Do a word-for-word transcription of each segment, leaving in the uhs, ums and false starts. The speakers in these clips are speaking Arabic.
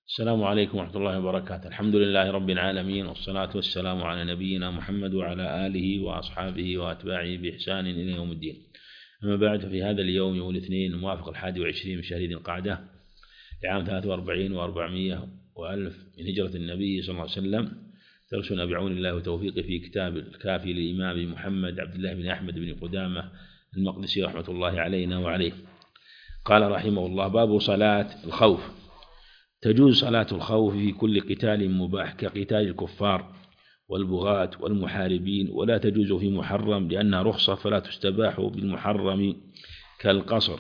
السلام عليكم ورحمة الله وبركاته. الحمد لله رب العالمين، والصلاة والسلام على نبينا محمد وعلى آله وأصحابه وأتباعه بإحسان إلى يوم الدين. أما بعد، ففي هذا اليوم يوم الاثنين الموافق الحادي والعشرين من شهر ذي القعدة لعام ثلاثة وأربعين وأربعمائة وألف من هجرة النبي صلى الله عليه وسلم، درسنا بعون الله وتوفيقه في كتاب الكافي للإمام محمد عبد الله بن أحمد بن قدامة المقدسي رحمة الله علينا وعليه. قال رحمه الله: باب صلاة الخوف. تجوز صلاة الخوف في كل قتال مباح كقتال الكفار والبغاة والمحاربين، ولا تجوز في محرم لأنها رخصة فلا تستباح بالمحرم كالقصر.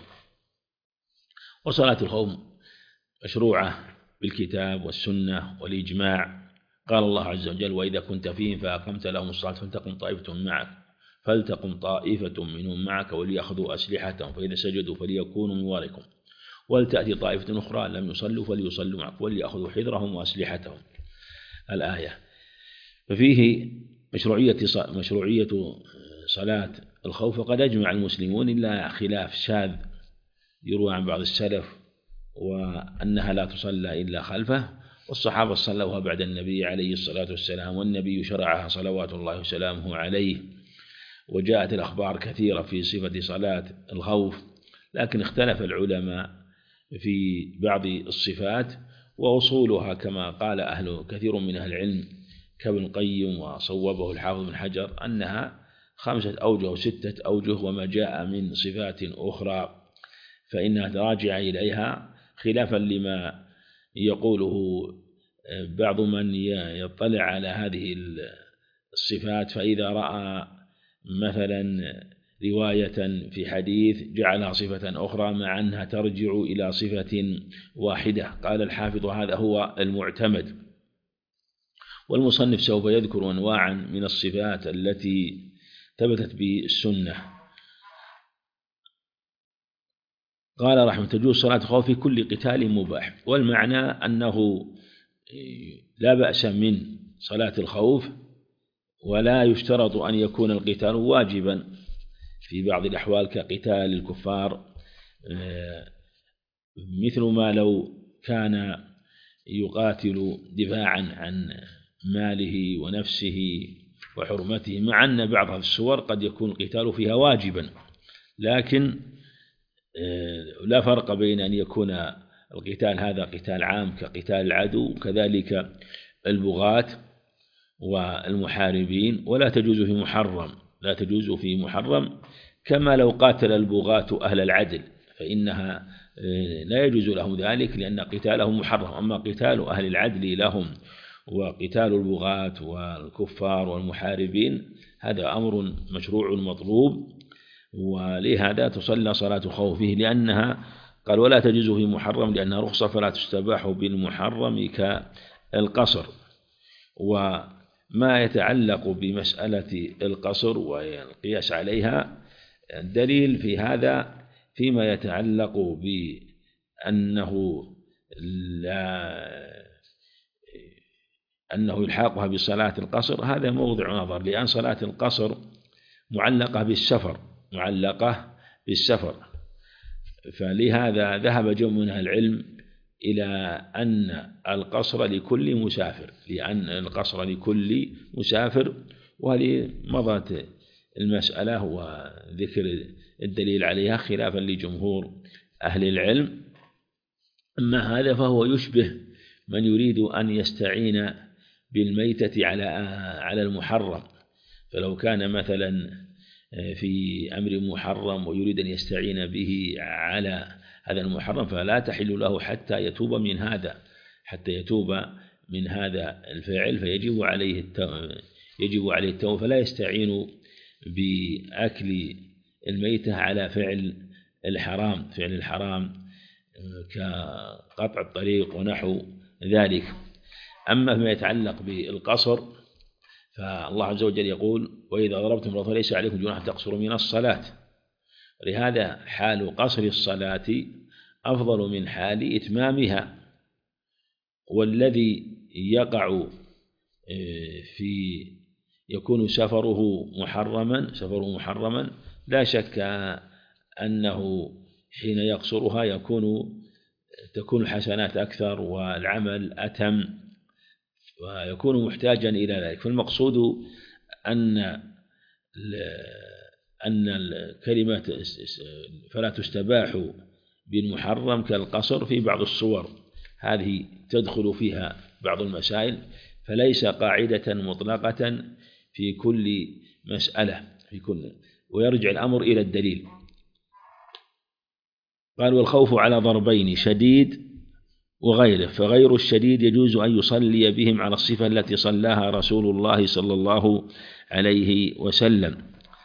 وصلاة الخوف مشروعة بالكتاب والسنة والإجماع. قال الله عز وجل: وإذا كنت فيهم فأقمت لهم الصلاة فلتقم طائفة معك فلتقم طائفة منهم معك وليأخذوا أسلحتهم فإذا سجدوا فليكونوا من ورائكم ولتأتي طائفة أخرى لم يصلوا فليصلوا معك وليأخذوا حذرهم وأسلحتهم. الآية. ففيه مشروعية مشروعية صلاة الخوف، وقد أجمع المسلمون إلا خلاف شاذ يروى عن بعض السلف وأنها لا تصلى إلا خلفه، والصحابة صلوها بعد النبي عليه الصلاة والسلام، والنبي شرعها صلوات الله وسلامه عليه، وجاءت الأخبار كثيرة في صفة صلاة الخوف، لكن اختلف العلماء في بعض الصفات وأصولها كما قال أهل كثير من أهل العلم كابن القيم، وصوبه الحافظ بن حجر أنها خمسة أوجه وستة أوجه، وما جاء من صفات أخرى فإنها تراجع إليها خلافا لما يقوله بعض من يطلع على هذه الصفات، فإذا رأى مثلا رواية في حديث جعلها صفة أخرى مع أنها ترجع إلى صفة واحدة. قال الحافظ: هذا هو المعتمد. والمصنف سوف يذكر أنواعا من الصفات التي ثبتت بالسنة. قال رحمه: تجوز صلاة الخوف في كل قتال مباح، والمعنى أنه لا بأس من صلاة الخوف، ولا يشترط أن يكون القتال واجبا في بعض الأحوال كقتال الكفار، مثل ما لو كان يقاتل دفاعا عن ماله ونفسه وحرمته، مع أن بعض السور قد يكون القتال فيها واجبا، لكن لا فرق بين أن يكون القتال هذا قتال عام كقتال العدو، وكذلك البغاة والمحاربين. ولا تجوز في محرم لا تجوز في محرم كما لو قاتل البغاة أهل العدل، فإنها لا يجوز لهم ذلك لأن قتالهم محرم. أما قتال أهل العدل لهم وقتال البغاة والكفار والمحاربين هذا أمر مشروع مطلوب، ولهذا تصلى صلاة خوفه، لأنها قال: ولا تجوز في محرم لأنها رخصة فلا تستباح بالمحرم كالقصر. وما يتعلق بمسألة القصر والقياس عليها الدليل في هذا فيما يتعلق بأنه لا أنه يلحقها بصلاة القصر، هذا موضع نظر، لأن صلاة القصر معلقة بالسفر معلقة بالسفر فلهذا ذهب جمع من أهل العلم إلى أن القصر لكل مسافر لأن القصر لكل مسافر وهذه مضت المسألة وذكر الدليل عليها خلافا لجمهور أهل العلم. أما هذا فهو يشبه من يريد أن يستعين بالميتة على على المحرم، فلو كان مثلا في أمر محرم ويريد أن يستعين به على هذا المحرم فلا تحل له حتى يتوب من هذا حتى يتوب من هذا الفعل، فيجب عليه يجب عليه التوبة، فلا يستعين بأكل الميتة على فعل الحرام فعل الحرام كقطع الطريق ونحو ذلك. أما فيما يتعلق بالقصر فالله عز وجل يقول: وإذا ضربتم الأرض فليس عليكم جناح تقصروا من الصلاة. لهذا حال قصر الصلاة أفضل من حال إتمامها، والذي يقع في يكون سفره محرما سفره محرما لا شك أنه حين يقصرها يكون تكون الحسنات أكثر والعمل أتم ويكون محتاجا إلى ذلك. فالمقصود أن أن الكلمة فلا تستباح بالمحرم كالقصر في بعض الصور، هذه تدخل فيها بعض المسائل، فليس قاعدة مطلقة في كل مسألة في كل، ويرجع الأمر إلى الدليل. قال: والخوف على ضربين، شديد وغيره، فغير الشديد يجوز أن يصلي بهم على الصفة التي صلاها رسول الله صلى الله عليه وسلم،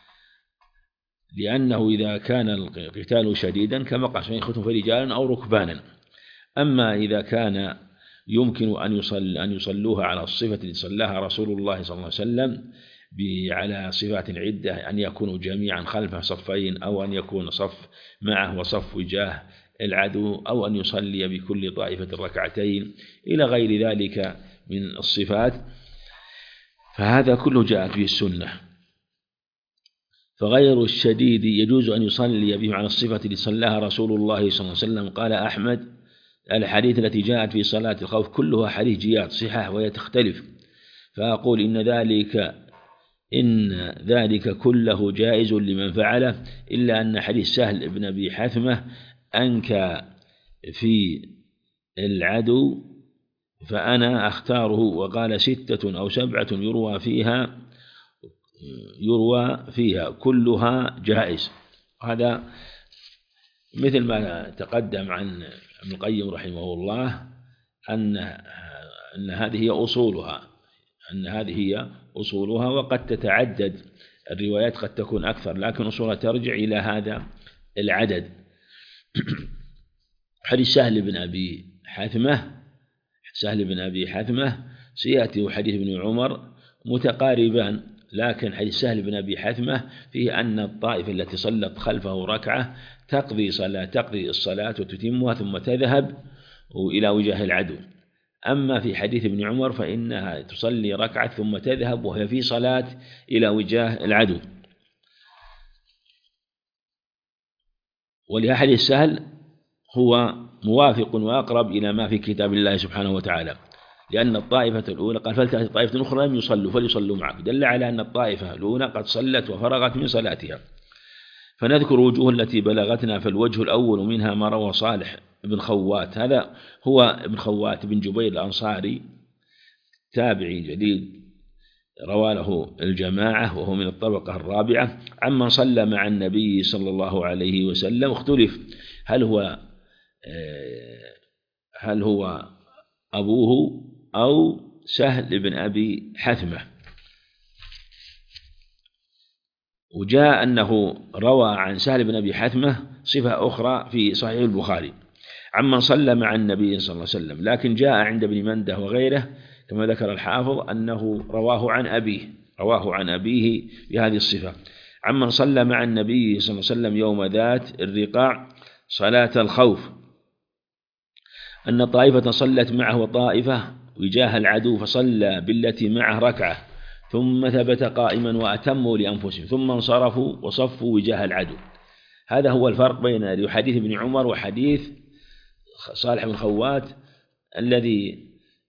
لأنه إذا كان القتال شديدا كما قال: فإن خفتم فرجالا أو ركبانا. أما إذا كان يمكن أن يصل أن يصلوها على الصفة التي صلاها رسول الله صلى الله عليه وسلم على صفات عدة، أن يكونوا جميعا خلفه صفين، أو أن يكون صف معه وصف وجاه العدو، أو أن يصلي بكل طائفة ركعتين إلى غير ذلك من الصفات، فهذا كله جاءت به السنة. فغير الشديد يجوز أن يصلي به على الصفة التي صلاها رسول الله صلى الله عليه وسلم. قال أحمد: الحديث التي جاءت في صلاة الخوف كلها حديث جياد صحاح وهي تختلف، فأقول إن ذلك إن ذلك كله جائز لمن فعله، إلا أن حديث سهل بن أبي حثمة أنكى في العدو فأنا أختاره، وقال: ستة أو سبعة يروى فيها يروى فيها كلها جائز. هذا مثل ما تقدم عن ابن القيم رحمه الله أن أن هذه هي أصولها أن هذه هي أصولها وقد تتعدد الروايات، قد تكون أكثر، لكن أصولها ترجع إلى هذا العدد. حديث سهل بن أبي حثمة سهل بن أبي حثمة سيأتي حديث ابن عمر متقاربان، لكن حديث سهل بن أبي حثمة فيه أن الطائفة التي صلت خلفه ركعة تقضي صلاة تقضي الصلاة وتتمها ثم تذهب إلى وجاه العدو. أما في حديث ابن عمر فإنها تصلي ركعة ثم تذهب وهي في صلاة إلى وجاه العدو. ولحديث سهل هو موافق وأقرب إلى ما في كتاب الله سبحانه وتعالى، لأن الطائفة الأولى قال: فلتأتي طائفة أخرى لم يصلوا فليصلوا معك، دل على أن الطائفة الأولى قد صلت وفرغت من صلاتها. فنذكر وجوه التي بلغتنا. فالوجه الأول منها ما روى صالح بن خوات، هذا هو ابن خوات بن جبير الأنصاري تابعي جليل، روى له الجماعة وهو من الطبقة الرابعة، عمن صلى مع النبي صلى الله عليه وسلم. اختلف هل هو هل هو أبوه أو سهل بن أبي حثمة. وجاء أنه روى عن سهل بن أبي حثمة صفة أخرى في صحيح البخاري عمن صلى مع النبي صلى الله عليه وسلم، لكن جاء عند ابن منده وغيره كما ذكر الحافظ أنه رواه عن أبيه رواه عن أبيه بهذه الصفة: عمن صلى مع النبي صلى الله عليه وسلم يوم ذات الرقاع صلاة الخوف، أن طائفة صلت معه وطائفة وجاه العدو، فصلى بالتي معه ركعة ثم ثبت قائما وأتموا لأنفسهم ثم انصرفوا وصفوا وجاه العدو. هذا هو الفرق بين حديث ابن عمر وحديث صالح بن خوات الذي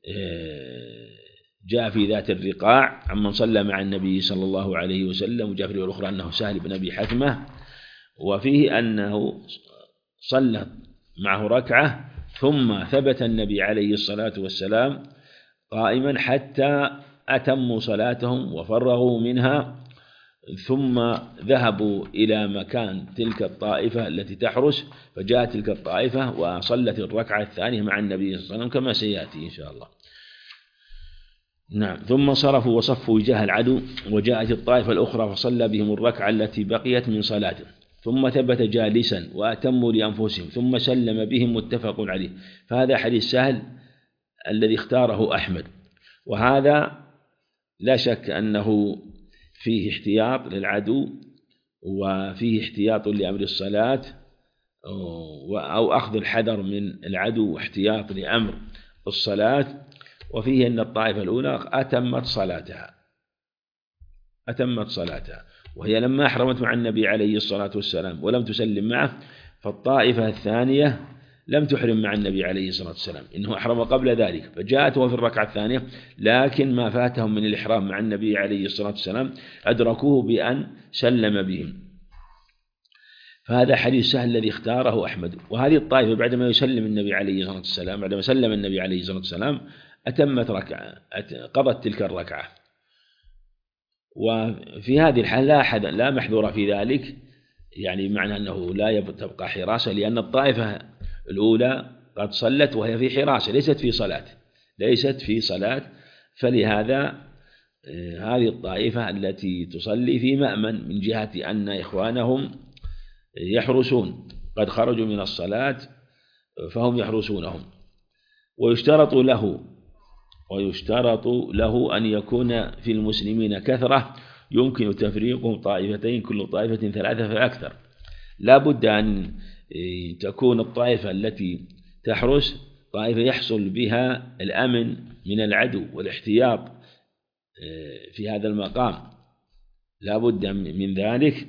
جاء في ذات الرقاع عمن صلى مع النبي صلى الله عليه وسلم، وجاء في الرواية الأخرى أنه سهل بن أبي حثمة، وفيه أنه صلى معه ركعة ثم ثبت النبي عليه الصلاة والسلام قائما حتى أتموا صلاتهم وفرغوا منها، ثم ذهبوا إلى مكان تلك الطائفة التي تحرس، فجاءت تلك الطائفة وصلت الركعة الثانية مع النبي صلى الله عليه وسلم كما سيأتي إن شاء الله. نعم. ثم صرفوا وصفوا وجاه العدو، وجاءت الطائفة الأخرى فصلى بهم الركعة التي بقيت من صلاته، ثم ثبت جالسا وأتموا لأنفسهم ثم سلم بهم، متفق عليه. فهذا حديث سهل الذي اختاره أحمد، وهذا لا شك أنه فيه احتياط للعدو وفيه احتياط لأمر الصلاة أو أخذ الحذر من العدو واحتياط لأمر الصلاة، وفيه أن الطائفة الأولى أتمت صلاتها أتمت صلاتها وهي لما أحرمت مع النبي عليه الصلاة والسلام ولم تسلم معه، فالطائفة الثانية لم تحرم مع النبي عليه الصلاة والسلام، إنه أحرم قبل ذلك، فجاءته في الركعة الثانية، لكن ما فاتهم من الإحرام مع النبي عليه الصلاة والسلام أدركوه بأن سلم بهم. فهذا حديث سهل الذي اختاره أحمد. وهذه الطائفة بعدما يسلم النبي عليه الصلاة والسلام، بعدما سلم النبي عليه الصلاة والسلام أتمت ركعة، قضت تلك الركعة. وفي هذه الحالة لا أحد لا محذور في ذلك، يعني معنى أنه لا تبقى حراسة، لأن الطائفة الأولى قد صلت وهي في حراسة، ليست في صلاة ليست في صلاة فلهذا هذه الطائفة التي تصلي في مأمن من جهة أن إخوانهم يحرسون، قد خرجوا من الصلاة فهم يحرسونهم. ويشترط له ويشترط له أن يكون في المسلمين كثرة يمكن تفريقهم طائفتين، كل طائفة ثلاثة فأكثر. لا بد أن تكون الطائفة التي تحرس طائفة يحصل بها الأمن من العدو والاحتياط في هذا المقام، لا بد من ذلك.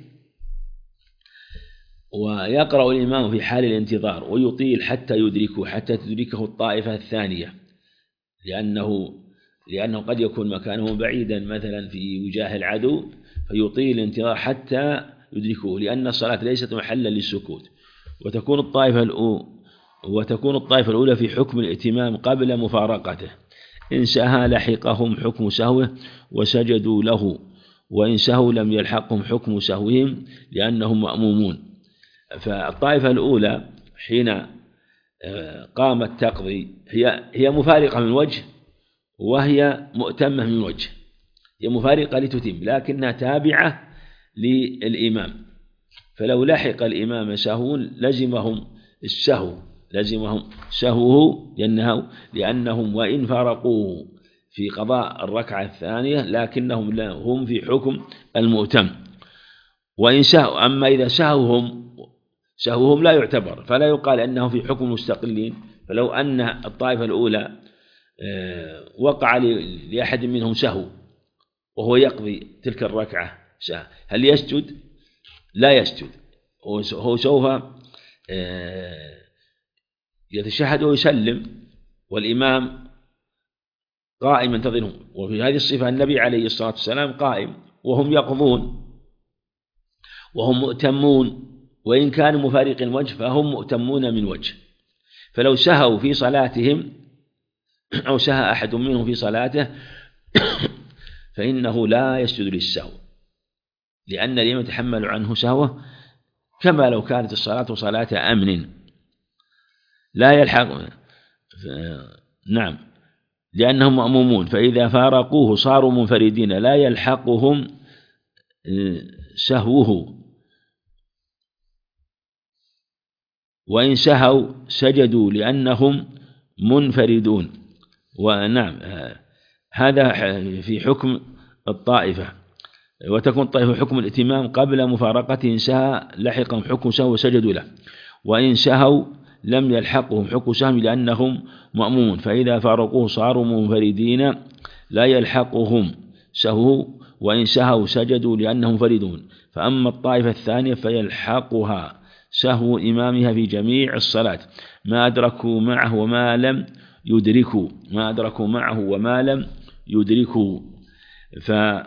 ويقرأ الإمام في حال الانتظار ويطيل حتى يدركه حتى تدركه الطائفة الثانية، لأنه لأنه قد يكون مكانه بعيدا مثلا في وجاه العدو، فيطيل الانتظار حتى يدركه، لأن الصلاة ليست محلا للسكوت. وتكون الطائفة الأولى وتكون الطائفة الأولى في حكم الائتمام قبل مفارقته، إن سهى لحقهم حكم سهوه وسجدوا له، وإن سهوا لم يلحقهم حكم سهوهم لأنهم مأمومون. فالطائفة الأولى حين قامت تقضي هي هي مفارقة من وجه وهي مؤتمة من وجه، هي مفارقة لتتم لكنها تابعة للإمام، فلو لحق الإمام سهو لزمهم السهو لزمهم سهوه لأنه لأنهم وإن فارقوه في قضاء الركعة الثانية لكنهم هم في حكم المؤتم. وإن سهوا أما إذا سهوهم سهوهم لا يعتبر، فلا يقال أنهم في حكم مستقلين. فلو أن الطائفة الأولى وقع لأحد منهم سهو وهو يقضي تلك الركعة سهو، هل يسجد؟ لا يسجد، هو سوف يتشهد ويسلم والإمام قائم ينتظرهم. وفي هذه الصفة النبي عليه الصلاة والسلام قائم وهم يقضون وهم مؤتمون، وإن كانوا مفارق الوجه فهم مؤتمون من وجه. فلو سهوا في صلاتهم أو سهى أحد منهم في صلاته فإنه لا يسجد للسهو، لأن الإمام يتحمل عنه سهوه كما لو كانت الصلاة صلاة أمن لا يلحق. نعم، لأنهم مأمومون، فإذا فارقوه صاروا منفردين لا يلحقهم سهوه، وإن سهوا سجدوا لأنهم منفردون. ونعم هذا في حكم الطائفة. وتكون الطائفة حكم الائتمام قبل مفارقته، إن سهى لحقهم حكم سهو وسجدوا له، وإن سهوا لم يلحقهم حكم سهم لأنهم مأمومون، فإذا فارقوه صاروا منفردين لا يلحقهم سهو، وإن سهوا سجدوا لأنهم فردون. فأما الطائفة الثانية فيلحقها سهو إمامها في جميع الصلاة ما أدركوا معه وما لم يدركوا ما أدركوا معه وما لم يدركوا. فكأنه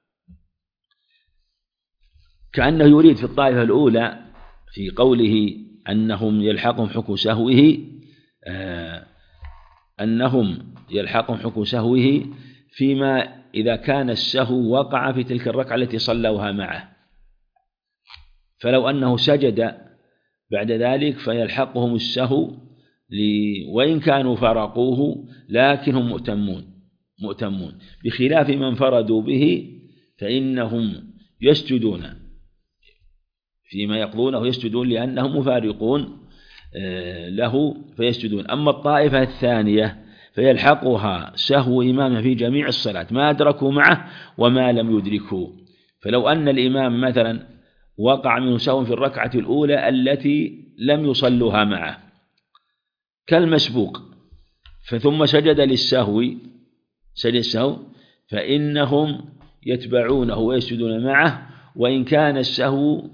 يريد في الطائفة الأولى في قوله أنهم يلحقهم حكم سهوه آه أنهم يلحقهم حكم سهوه فيما إذا كان السهو وقع في تلك الركعة التي صلوها معه، فلو أنه سجد بعد ذلك فيلحقهم السهو وإن كانوا فرقوه لكنهم مؤتمون مؤتمون بخلاف من انفردوا به فإنهم يسجدون فيما يقضونه، يسجدون لأنهم مفارقون له فيسجدون. أما الطائفة الثانية فيلحقها سهو إمامه في جميع الصلاة ما أدركوا معه وما لم يدركوا. فلو أن الإمام مثلا وقع منه سهو في الركعة الأولى التي لم يصلوها معه كالمسبوق فثم سجد للسهو سجد السهو فإنهم يتبعونه ويسجدون معه، وإن كان السهو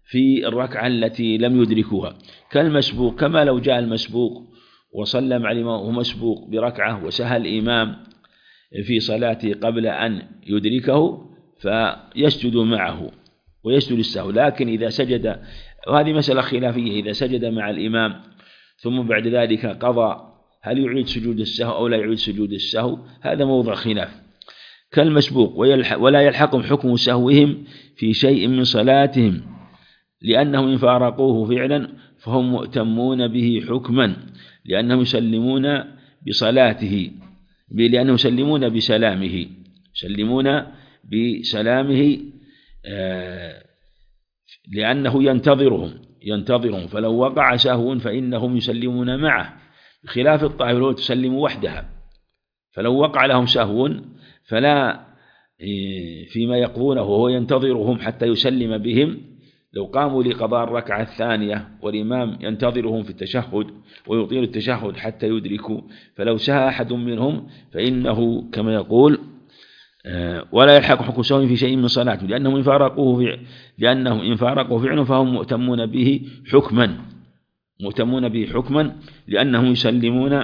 في الركعة التي لم يدركوها، كالمسبوق، كما لو جاء المسبوق وصلى مع الإمام وهو مسبوق بركعة وسهى الإمام في صلاته قبل أن يدركه فيسجد معه ويسجد السهو. لكن إذا سجد، وهذه مسألة خلافية، إذا سجد مع الإمام ثم بعد ذلك قضى هل يعيد سجود السهو أو لا يعيد سجود السهو، هذا موضع خلاف. كالمسبوق، ولا يلحقهم حكم سهوهم في شيء من صلاتهم، لأنهم إن فارقوه فعلا فهم مؤتمون به حكما، لأنهم يسلمون بصلاته، لأنهم يسلمون بسلامه يسلمون بسلامه آه لأنه ينتظرهم ينتظرهم فلو وقع سهو فإنهم يسلمون معه، بخلاف الطائفة الأولى تسلم وحدها، فلو وقع لهم سهو فلا فيما يقضونه وهو ينتظرهم حتى يسلم بهم، لو قاموا لقضاء الركعة الثانية والإمام ينتظرهم في التشهد ويطيل التشهد حتى يدركوا، فلو سهى أحد منهم فإنه كما يقول ولا يلحق حكم سهو في شيء من صلاته، لأنهم إن فارقوه لأنهم إن فارقوه فعلا فهم مؤتمون به حكما مؤتمون به حكما لأنهم يسلمون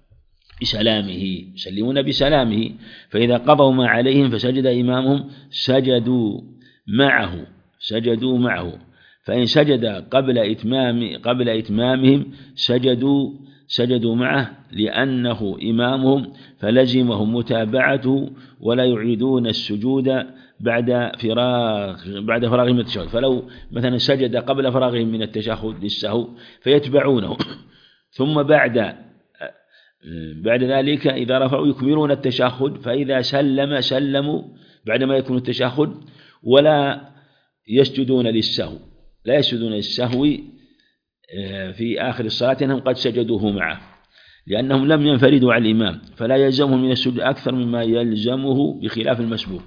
بسلامه يسلمون بسلامه فإذا قضوا ما عليهم فسجد إمامهم سجدوا معه سجدوا معه فإن سجد قبل إتمام قبل إتمامهم سجدوا سجدوا معه لأنه إمامهم فلزمهم متابعته، ولا يعيدون السجود بعد فراغ بعد فراغهم من التشهد. فلو مثلا سجد قبل فراغهم من التشهد للسهو فيتبعونه، ثم بعد بعد ذلك إذا رفعوا يكملون التشهد، فإذا سلم سلموا بعدما يكون التشهد ولا يسجدون للسهو لا يسجدون للسهو في آخر الصلاة، أنهم قد سجدوه معه، لأنهم لم ينفردوا عن الإمام، فلا يلزمهم من السجود أكثر مما يلزمه بخلاف المسبوق.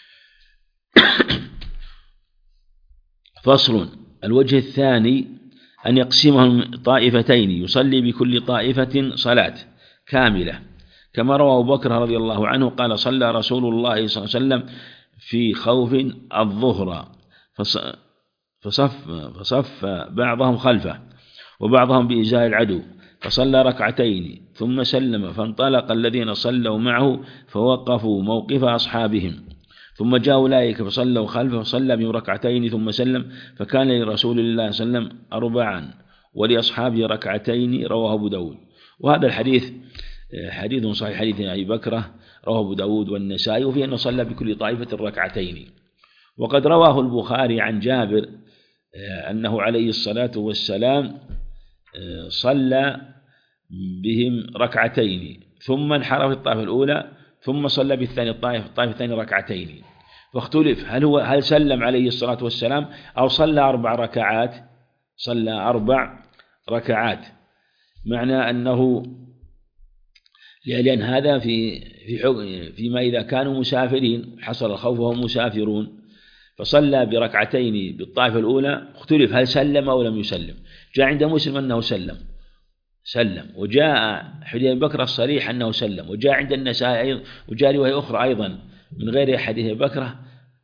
فصل. الوجه الثاني أن يقسمهم طائفتين يصلي بكل طائفة صلاة كاملة، كما روى أبو بكر رضي الله عنه قال صلى رسول الله صلى الله عليه وسلم في خوف الظهر فصف, فصف بعضهم خلفه وبعضهم بإزاء العدو، فصلى ركعتين ثم سلم، فانطلق الذين صلوا معه فوقفوا موقف أصحابهم، ثم جاء أولئك فصلوا خلفه فصلى بهم ركعتين ثم سلم، فكان لرسول الله صلى الله عليه وسلم أربعا ولأصحابه ركعتين، رواه أبو داود. وهذا الحديث حديث صحيح، حديث أبي بكرة رواه أبو داود والنسائي، وفيه أنه صلى بكل طائفة ركعتين. وقد رواه البخاري عن جابر أنه عليه الصلاة والسلام صلى بهم ركعتين ثم انحرف الطائفة الأولى ثم صلى بالثاني الطائفة الطائفة الثانية ركعتين، فاختلف هل هو هل سلم عليه الصلاة والسلام أو صلى أربع ركعات صلى أربع ركعات معنى أنه لأن هذا في في حكم فيما إذا كانوا مسافرين حصل الخوف وهم مسافرون، فصلى بركعتين بالطائفة الأولى، اختلف هل سلم أو لم يسلم. جاء عند مسلم أنه سلم سلم وجاء حديث أبي بكر الصريح أنه سلم، وجاء عند النسائي أيضا، وجاء رواية أخرى أيضا من غير حديث أبي بكر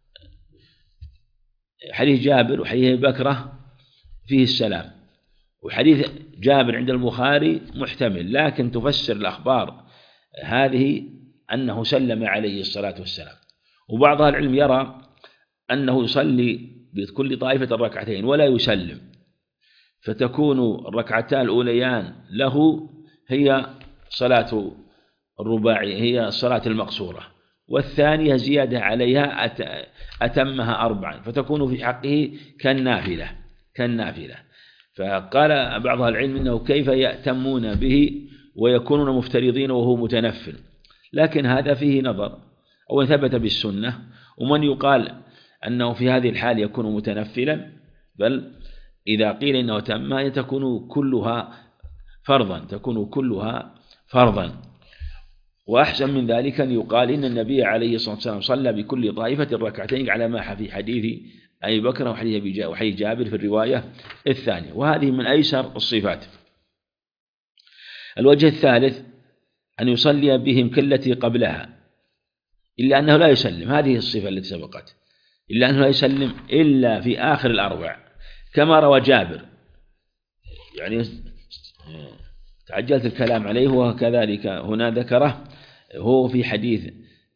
حديث جابر وحديث أبي بكر فيه السلام، وحديث جابر عند البخاري محتمل، لكن تفسر الأخبار هذه أنه سلم عليه الصلاة والسلام. وبعض أهل العلم يرى أنه يصلي بكل طائفة الركعتين ولا يسلم، فتكون الركعتان الأوليان له هي صلاة الرباعي هي الصلاة المقصورة، والثانية زيادة عليها أتمها أربعا، فتكون في حقه كالنافلة كالنافلة. فقال بعض العلم إنه كيف يأتمون به ويكونون مفترضين وهو متنفل، لكن هذا فيه نظر، أو ثبت بالسنة، ومن يقال أنه في هذه الحال يكون متنفلا، بل إذا قيل إنه تم تكون كلها فرضا تكون كلها فرضا. وأحسن من ذلك أن يقال إن النبي عليه الصلاة والسلام صلى بكل طائفة ركعتين على ما في حديث أبي بكر وحديث جابر في الرواية الثانية، وهذه من أيسر الصفات. الوجه الثالث أن يصلي بهم كالتي قبلها إلا أنه لا يسلم، هذه الصفة التي سبقت، إلا أنه لا يسلم إلا في آخر الأربع، كما روى جابر، يعني تعجلت الكلام عليه وكذلك هنا ذكره هو في حديث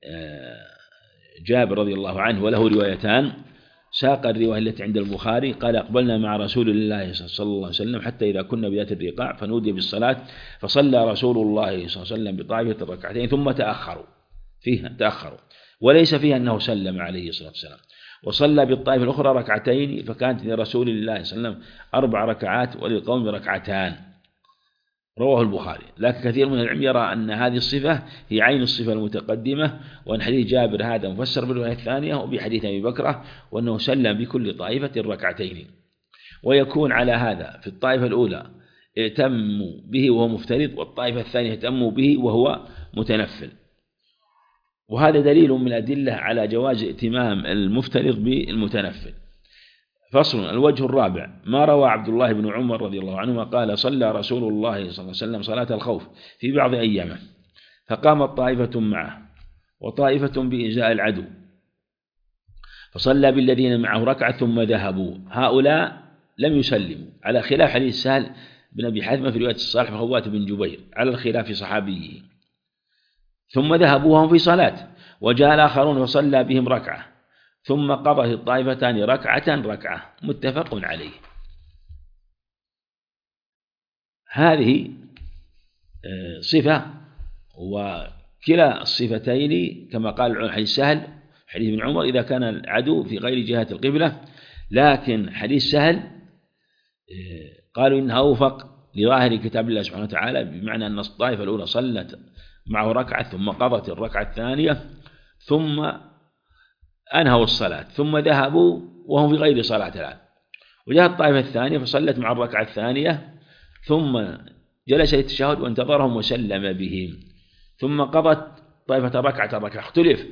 جابر رضي الله عنه وله روايتان. ساق الرواية التي عند البخاري قال: أقبلنا مع رسول الله صلى الله عليه وسلم حتى إذا كنا بذات الرقاع فنودي بالصلاة فصلى رسول الله صلى الله عليه وسلم بطائفة الركعتين ثم تأخروا فيها تأخروا وليس فيها أنه سلم عليه الصلاة والسلام، وصلى بالطائفة الأخرى ركعتين فكانت لرسول الله صلى الله عليه وسلم أربع ركعات وللقوم ركعتان. رواه البخاري. لكن كثير من العلم يرى أن هذه الصفة هي عين الصفة المتقدمة، وأن حديث جابر هذا مفسر بالرواية الثانية وبحديث أبي بكرة، وأنه سلم بكل طائفة ركعتين. ويكون على هذا في الطائفة الأولى ائتم به وهو مفترض، والطائفة الثانية ائتم به وهو متنفل. وهذا دليل من الأدلة على جواز ائتمام المفترض بالمتنفل. فصل. الوجه الرابع ما روى عبد الله بن عمر رضي الله عنهما قال: صلى رسول الله صلى الله عليه وسلم صلاة الخوف في بعض أيامه فقامت طائفة معه وطائفة بإزاء العدو فصلى بالذين معه ركعة ثم ذهبوا، هؤلاء لم يسلموا، على خلاف حديث سهل بن أبي حثمة في رواية الصالح بن خوات بن جبير على الخلاف صحابيه. ثم ذهبوا وهم في صلاة، وجاء الآخرون فصلى بهم ركعة ثم قضت الطائفتان ركعة ركعة، متفق عليه. هذه صفة، وكلا الصفتين كما قال حديث سهل حديث ابن عمر إذا كان العدو في غير جهة القبلة، لكن حديث سهل قالوا إنها أوفق لظاهر كتاب الله سبحانه وتعالى، بمعنى أن الطائفة الأولى صلت معه ركعة ثم قضت الركعة الثانية ثم أنهوا الصلاة ثم ذهبوا وهم في غير صلاة الآن، وجاءت الطائفة الثانية فصلت مع الركعة الثانية ثم جلس للتشهد وانتظرهم وسلم بهم ثم قضت طائفة ركعة ركعة. اختلف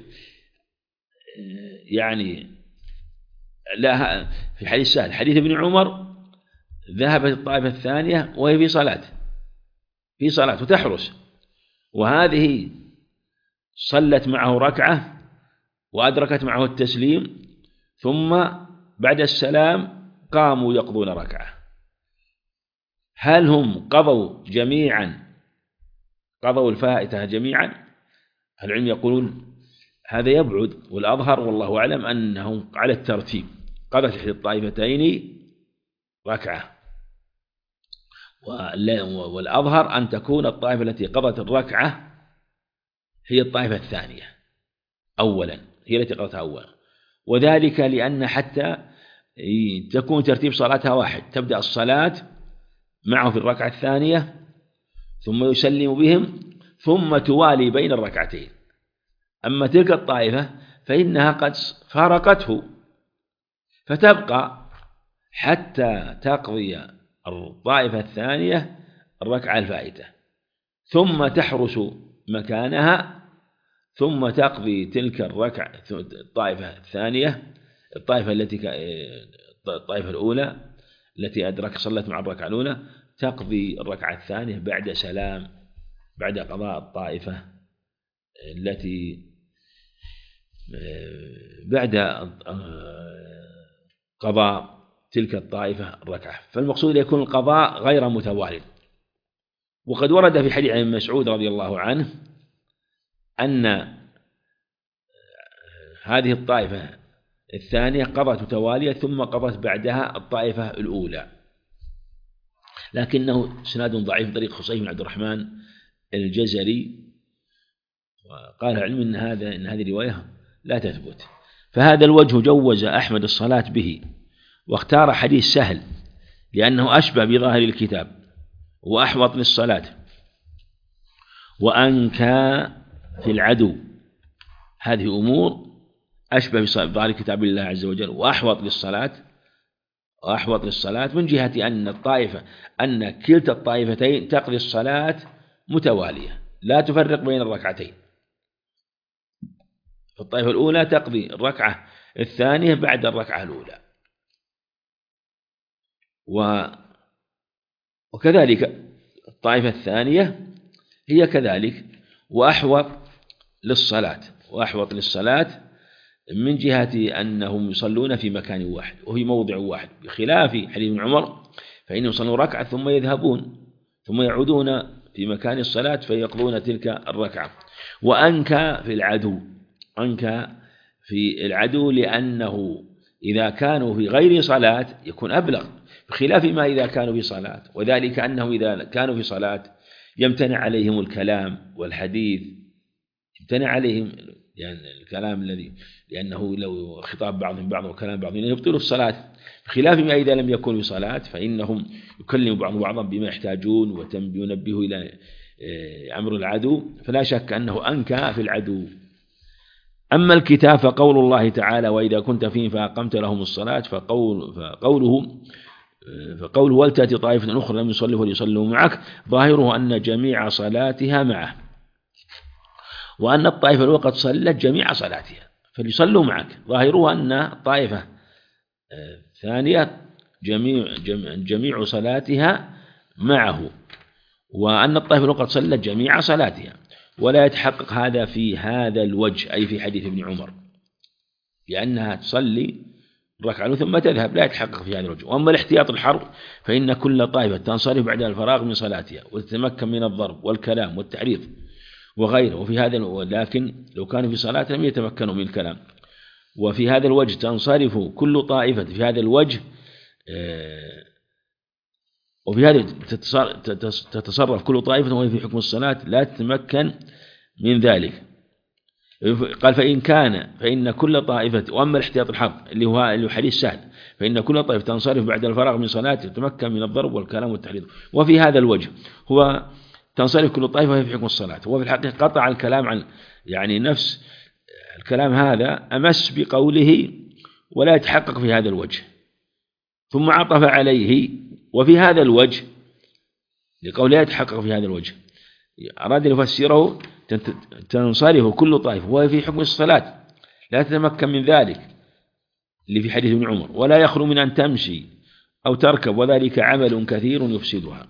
يعني لا في حديث سهل حديث ابن عمر ذهبت الطائفة الثانية وهي في صلاة في صلاة وتحرس، وهذه صلت معه ركعة وأدركت معه التسليم ثم بعد السلام قاموا يقضون ركعة. هل هم قضوا جميعا قضوا الفائتة جميعا؟ العلم يقولون هذا يبعد، والأظهر والله أعلم أنهم على الترتيب، قضت إحدى الطائفتين ركعة، والأظهر أن تكون الطائفة التي قضت الركعة هي الطائفة الثانية أولا، هي التي قضتها أولا، وذلك لأن حتى تكون ترتيب صلاتها واحد، تبدأ الصلاة معه في الركعة الثانية ثم يسلم بهم ثم توالي بين الركعتين. أما تلك الطائفة فإنها قد فارقته فتبقى حتى تقضي الطائفة الثانية الركعة الفائتة ثم تحرس مكانها ثم تقضي تلك الركعة الطائفة الثانية الطائفة التي الطائفة الأولى التي أدرك صلت مع الركعة الأولى تقضي الركعة الثانية بعد سلام بعد قضاء الطائفة التي بعد قضاء تلك الطائفة الركعة. فالمقصود يكون القضاء غير متوالد. وقد ورد في حديث ابن مسعود رضي الله عنه أن هذه الطائفة الثانية قضت متوالية ثم قضت بعدها الطائفة الأولى، لكنه سناد ضعيف طريق خصيف بن عبد الرحمن الجزري، وقال العلم إن هذا إن هذه الرواية لا تثبت. فهذا الوجه جوز أحمد الصلاة به، واختار حديث سهل لأنه أشبه بظاهر الكتاب وأحوط للصلاة وأنكى في العدو. هذه أمور أشبه بظاهر كتاب الله عز وجل وأحوط للصلاة وأحوط للصلاة من جهة أن الطائفة أن كلتا الطائفتين تقضي الصلاة متوالية لا تفرق بين الركعتين. فالطائفة الأولى تقضي الركعة الثانية بعد الركعة الأولى، وكذلك الطائفة الثانية هي كذلك وأحوط للصلاة وأحوط للصلاة من جهة أنهم يصلون في مكان واحد وفي موضع واحد، بخلاف حديث ابن عمر فإنهم يصلون ركعة ثم يذهبون ثم يعودون في مكان الصلاة فيقضون تلك الركعة. وأنكى في العدو، أنكى في العدو لأنه إذا كانوا في غير صلاة يكون أبلغ، بخلاف ما إذا كانوا في صلاة، وذلك أنهم إذا كانوا في صلاة يمتنع عليهم الكلام والحديث، يمتنع عليهم يعني الكلام الذي لأنه لو خطاب بعضهم بعض وكلام بعضهم يبطل الصلاة، بخلاف ما إذا لم يكونوا في صلاة فإنهم يكلموا بعضهم بعضا بما يحتاجون وينبهوا إلى أمر العدو، فلا شك أنه أنكى في العدو. أما الكتاب فقول الله تعالى وإذا كنت فيهم فأقمت لهم الصلاة، فقول فقوله فقوله ولتأتي طائفة أخرى لم يصلوا فليصلوا معك، ظاهره أن جميع صلاتها معه، وأن الطائفة الوقت صلت جميع صلاتها فليصلوا معك، ظاهره أن الطائفة ثانية جميع, جميع, جميع صلاتها معه، وأن الطائفة الوقت صلت جميع صلاتها، ولا يتحقق هذا في هذا الوجه أي في حديث ابن عمر، لأنها تصلي ركعة ثم تذهب، لا يتحقق في هذا الوجه. وأما الاحتياط الحرب فإن كل طائفة تنصرف بعد الفراغ من صلاتها وتتمكن من الضرب والكلام والتعريض وغيره، وفي هذا لكن لو كانوا في صلاة لم يتمكنوا من الكلام. وفي هذا الوجه تنصرف كل طائفة في هذا الوجه، وفي هذا تتصرف كل طائفة وهي في حكم الصلاة لا تتمكن من ذلك. قال فإن كان فإن كل طائفة، وأما الاحتياط الحرب اللي هو اللي هو حديث سهل، فإن كل طائفة تنصرف بعد الفراغ من صلاته تتمكن من الضرب والكلام والتحريض. وفي هذا الوجه هو تنصرف كل طائفة وهي في حكم الصلاة، وفي الحقيقة قطع الكلام عن يعني نفس الكلام هذا أمس بقوله ولا يتحقق في هذا الوجه، ثم عطف عليه وفي هذا الوجه لقول لا يتحقق في هذا الوجه، أراد أن يفسره تنصرف كل طائفة وهي في حكم الصلاة لا تتمكن من ذلك اللي في حديث ابن عمر، ولا يخلو من أن تمشي أو تركب وذلك عمل كثير يفسدها.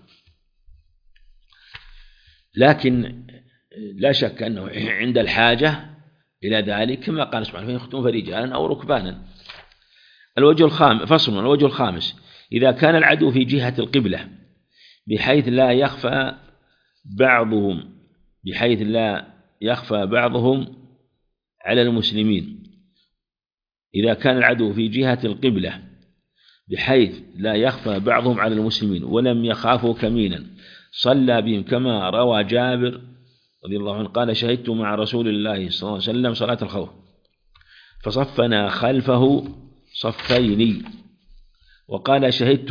لكن لا شك أنه عند الحاجة إلى ذلك كما قال سبحانه فإن خفتم فرجالا أو ركبانا. الوجه الخامس فصل. الوجه الخامس إذا كان العدو في جهة القبلة بحيث لا يخفى بعضهم بحيث لا يخفى بعضهم على المسلمين إذا كان العدو في جهة القبلة بحيث لا يخفى بعضهم على المسلمين ولم يخافوا كمينا صلى بهم كما روى جابر رضي الله عنه قال شهدت مع رسول الله صلى الله عليه وسلم صلاة الخوف فصفنا خلفه صفين، وقال شهدت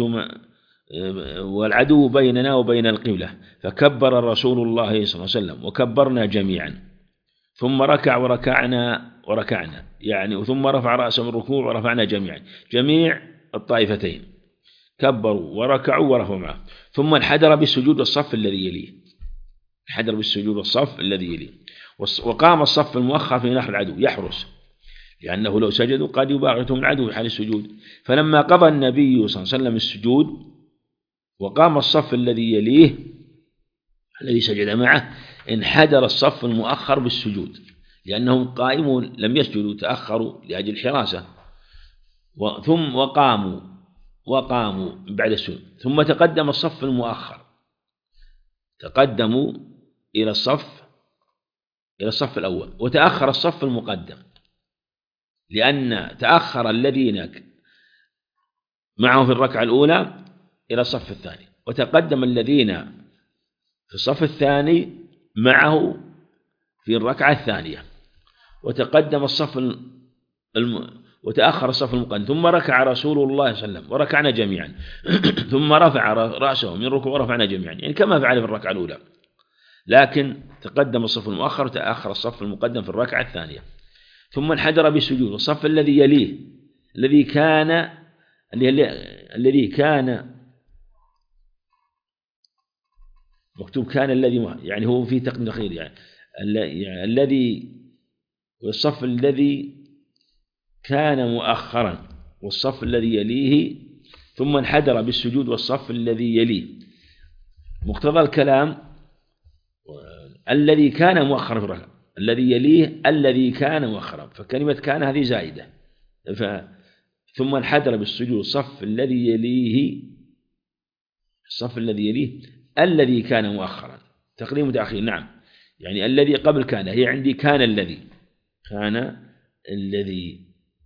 والعدو بيننا وبين القبلة فكبر رسول الله صلى الله عليه وسلم وكبرنا جميعا ثم ركع وركعنا وركعنا يعني ثم رفع رأسه من الركوع ورفعنا جميعا، جميع الطائفتين كبروا وركعوا ورفعوا معه، ثم انحدر بالسجود والصف الذي يليه انحدر بالسجود والصف الذي يليه وقام الصف المؤخر في نحر العدو يحرس، لأنه لو سجدوا قد يباغتهم العدو في حال السجود. فلما قضى النبي صلى الله عليه وسلم السجود وقام الصف الذي يليه الذي سجد معه انحدر الصف المؤخر بالسجود، لأنهم قائمون لم يسجدوا تأخروا لأجل الحراسة، ثم وقاموا وقاموا بعد السجود، ثم تقدم الصف المؤخر تقدموا إلى الصف إلى الصف الأول وتأخر الصف المقدم، لأن تأخر الذين معه في الركعة الأولى إلى الصف الثاني وتقدم الذين في الصف الثاني معه في الركعة الثانية وتقدم الصف الم... وتأخر الصف المقدم، ثم ركع رسول الله صلى الله عليه وسلم وركعنا جميعا ثم رفع رأسه من الركوع ورفعنا جميعا، يعني كما فعل في الركعة الأولى، لكن تقدم الصف المؤخر وتأخر الصف المقدم في الركعة الثانية، ثم انحدر بالسجود والصف الذي يليه الذي كان الذي كان مكتوب كان الذي يعني هو في تقديم أخير يعني الذي والصف الذي كان مؤخرا والصف الذي يليه ثم انحدر بالسجود والصف الذي يليه. مقتضى الكلام الذي كان مؤخرا في الركعة الذي يليه الذي كان مؤخرا، فكلمة كان هذه زائدة. ف ثم انحدر بالسجود الصف الذي يليه الصف الذي يليه الذي كان مؤخرا، تقديم وتأخير. نعم، يعني الذي قبل كان، هي عندي كان الذي كان الذي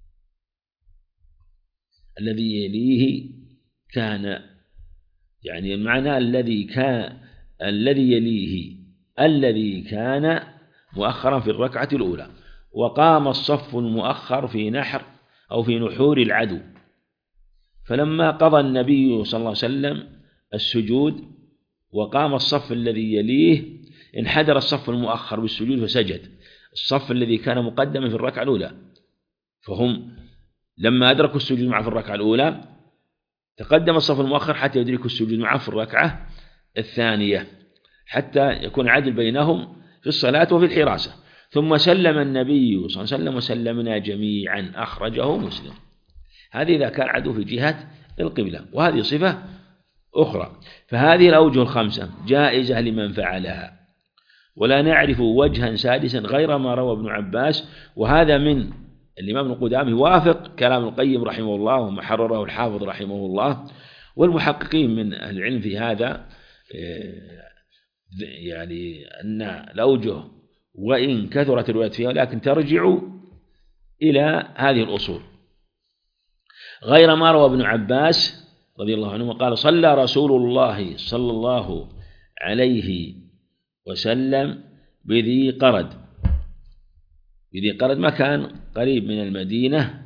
الذي يليه كان، يعني المعنى الذي كان الذي يليه الذي كان مؤخرا في الركعة الأولى. وقام الصف المؤخر في نحر أو في نحور العدو، فلما قضى النبي صلى الله عليه وسلم السجود وقام الصف الذي يليه انحدر الصف المؤخر بالسجود فسجد الصف الذي كان مقدما في الركعة الأولى، فهم لما أدركوا السجود معه في الركعة الأولى تقدم الصف المؤخر حتى يدركوا السجود معه في الركعة الثانية، حتى يكون عدل بينهم في الصلاة وفي الحراسة. ثم سلم النبي صلى الله عليه وسلم وسلمنا جميعا، أخرجه مسلم. هذه إذا كان عدو في جهة القبلة، وهذه صفة أخرى. فهذه الأوجه الخمسة جائزة لمن فعلها، ولا نعرف وجها سادسا غير ما روى ابن عباس. وهذا من الإمام ابن قدامة يوافق كلام القيم رحمه الله وما حرره الحافظ رحمه الله والمحققين من أهل العلم في هذا، يعني أن الأوجه وإن كثرت الروايات فيها لكن ترجع إلى هذه الأصول، غير ما روى ابن عباس رضي الله عنه قال صلى رسول الله صلى الله عليه وسلم بذي قرد. بذي قرد مكان قريب من المدينة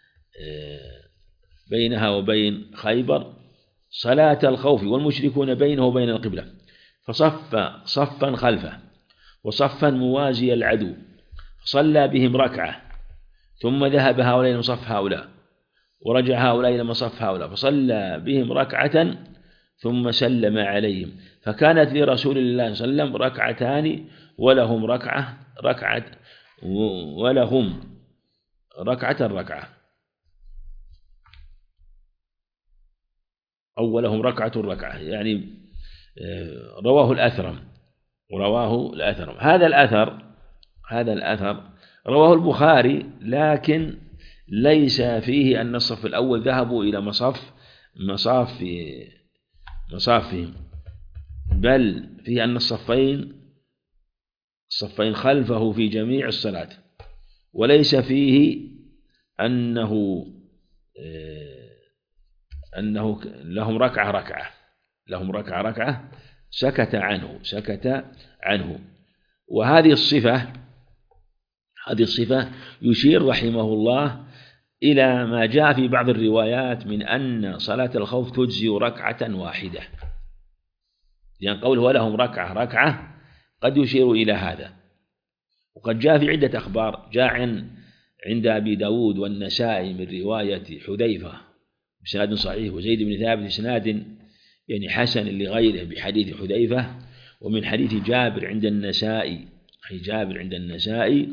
بينها وبين خيبر صلاة الخوف والمشركون بينه وبين القبلة، فصف صفا خلفه وصفا موازي العدو، فصلى بهم ركعة، ثم ذهب هؤلاء إلى مصف هؤلاء ورجع هؤلاء إلى مصف هؤلاء، فصلى بهم ركعة ثم سلم عليهم، فكانت لرسول الله صلى الله عليه وسلم ركعتان ولهم ركعة ركعة ولهم ركعة ركعة أو ولهم ركعة ركعة، يعني رواه الأثرم ورواه الأثرم. هذا الأثر هذا الأثر رواه البخاري، لكن ليس فيه أن الصف الأول ذهبوا إلى مصاف مصاف مصافهم، بل فيه أن الصفين الصفين خلفه في جميع الصلاة، وليس فيه أنه أنه لهم ركعة ركعة لهم ركعة ركعة سكت عنه سكت عنه. وهذه الصفة هذه الصفة يشير رحمه الله إلى ما جاء في بعض الروايات من أن صلاة الخوف تجزي ركعة واحدة، لأن قوله ولهم ركعة ركعة قد يشير إلى هذا. وقد جاء في عدة أخبار، جاء عند أبي داود والنسائي من رواية حذيفة بسناد صحيح، وزيد بن ثابت بسناد يعني حسن لغيره بحديث حذيفة، ومن حديث جابر عند النسائي أي جابر عند النسائي،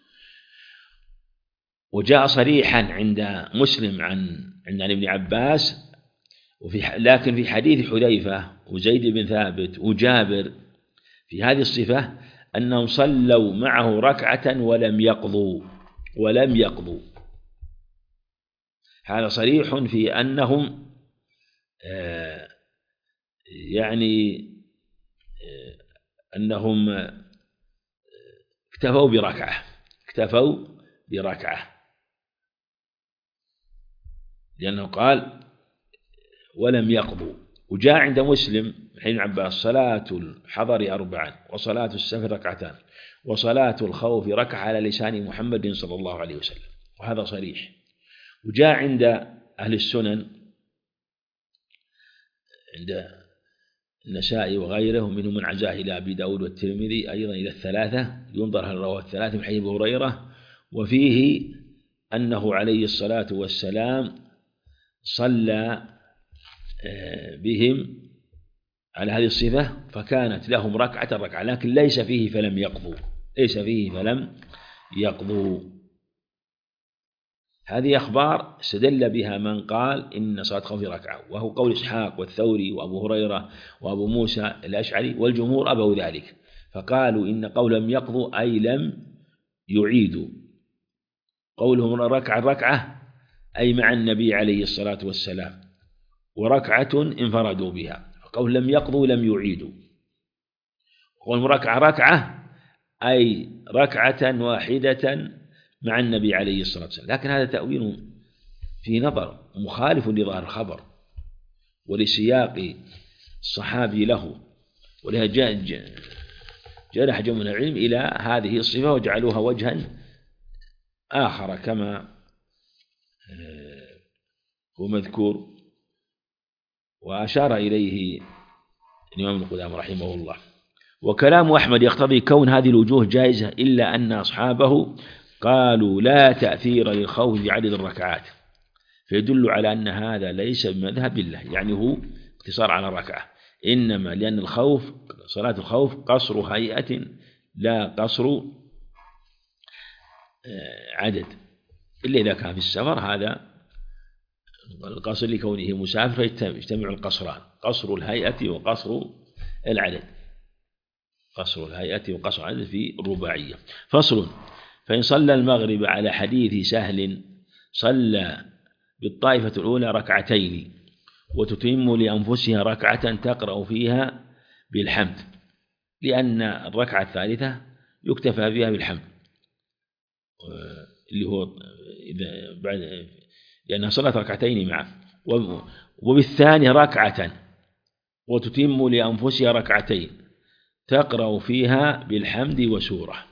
وجاء صريحا عند مسلم عن عند ابن عباس، وفي لكن في حديث حذيفة وزيد بن ثابت وجابر في هذه الصفة أنهم صلوا معه ركعة ولم يقضوا ولم يقضوا هذا صريح في أنهم آه يعني آه أنهم اكتفوا بركعة اكتفوا بركعة لأنه قال ولم يقضوا. وجاء عند مسلم حين عباس صلاة الحضر أربعا وصلاة السفر ركعتان وصلاة الخوف ركعة على لسان محمد صلى الله عليه وسلم، وهذا صريح. وجاء عند أهل السنن عند النسائي وغيره منهم من عزاه إلى أبي داود والترمذي أيضا إلى الثلاثة، ينظر هل رواه الثلاثة من حديث أبي هريرة، وفيه أنه عليه الصلاة والسلام صلى بهم على هذه الصفة فكانت لهم ركعة ركعة، لكن ليس فيه فلم يقضوا ليس فيه فلم يقضوا. هذه أخبار استدل بها من قال إن صلاة خوف ركعة، وهو قول إسحاق والثوري وأبو هريرة وأبو موسى الأشعري، والجمهور أبوا ذلك، فقالوا إن قول لم يقضوا أي لم يعيد. قولهم ركعة ركعة أي مع النبي عليه الصلاة والسلام، وركعة انفردوا بها، فقول لم يقضوا لم يعيدوا. قولهم ركعة ركعة أي ركعة واحدة مع النبي عليه الصلاة والسلام، لكن هذا تأويل في نظر مخالف لظاهر الخبر ولسياق الصحابي له، ولهذا جاء جرح جمع من العلم إلى هذه الصفة وجعلوها وجها آخر كما هو مذكور، وأشار إليه الإمام ابن قدامة رحمه الله. وكلام أحمد يقتضي كون هذه الوجوه جائزة، إلا أن أصحابه قالوا لا تأثير للخوف بعدد الركعات، فيدل على أن هذا ليس بمذهب الله، يعني هو اقتصار على الركعة، إنما لأن الخوف صلاة الخوف قصر هيئة لا قصر عدد، إلا إذا كان في السفر هذا القصر لكونه مسافر فيجتمع القصران، قصر الهيئة وقصر العدد، قصر الهيئة وقصر العدد في الرباعية. فصل: فإن صلى المغرب على حديث سهل صلى بالطائفة الأولى ركعتين وتتم لأنفسها ركعة تقرأ فيها بالحمد، لأن الركعة الثالثة يكتفى بها بالحمد، اللي هو إذا بعد لأنها صلاة ركعتين معه، وبالثانية ركعة وتتم لأنفسها ركعتين تقرأ فيها بالحمد وسورة.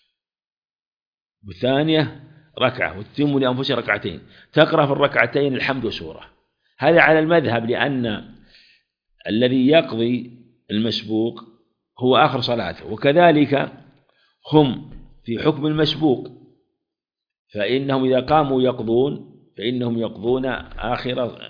بالثانية ركعة وتتم لأنفسها ركعتين تقرأ في الركعتين الحمد وسورة. هذا على المذهب، لأن الذي يقضي المسبوق هو آخر صلاته، وكذلك هم في حكم المسبوق، فإنهم إذا قاموا يقضون فإنهم يقضون آخر،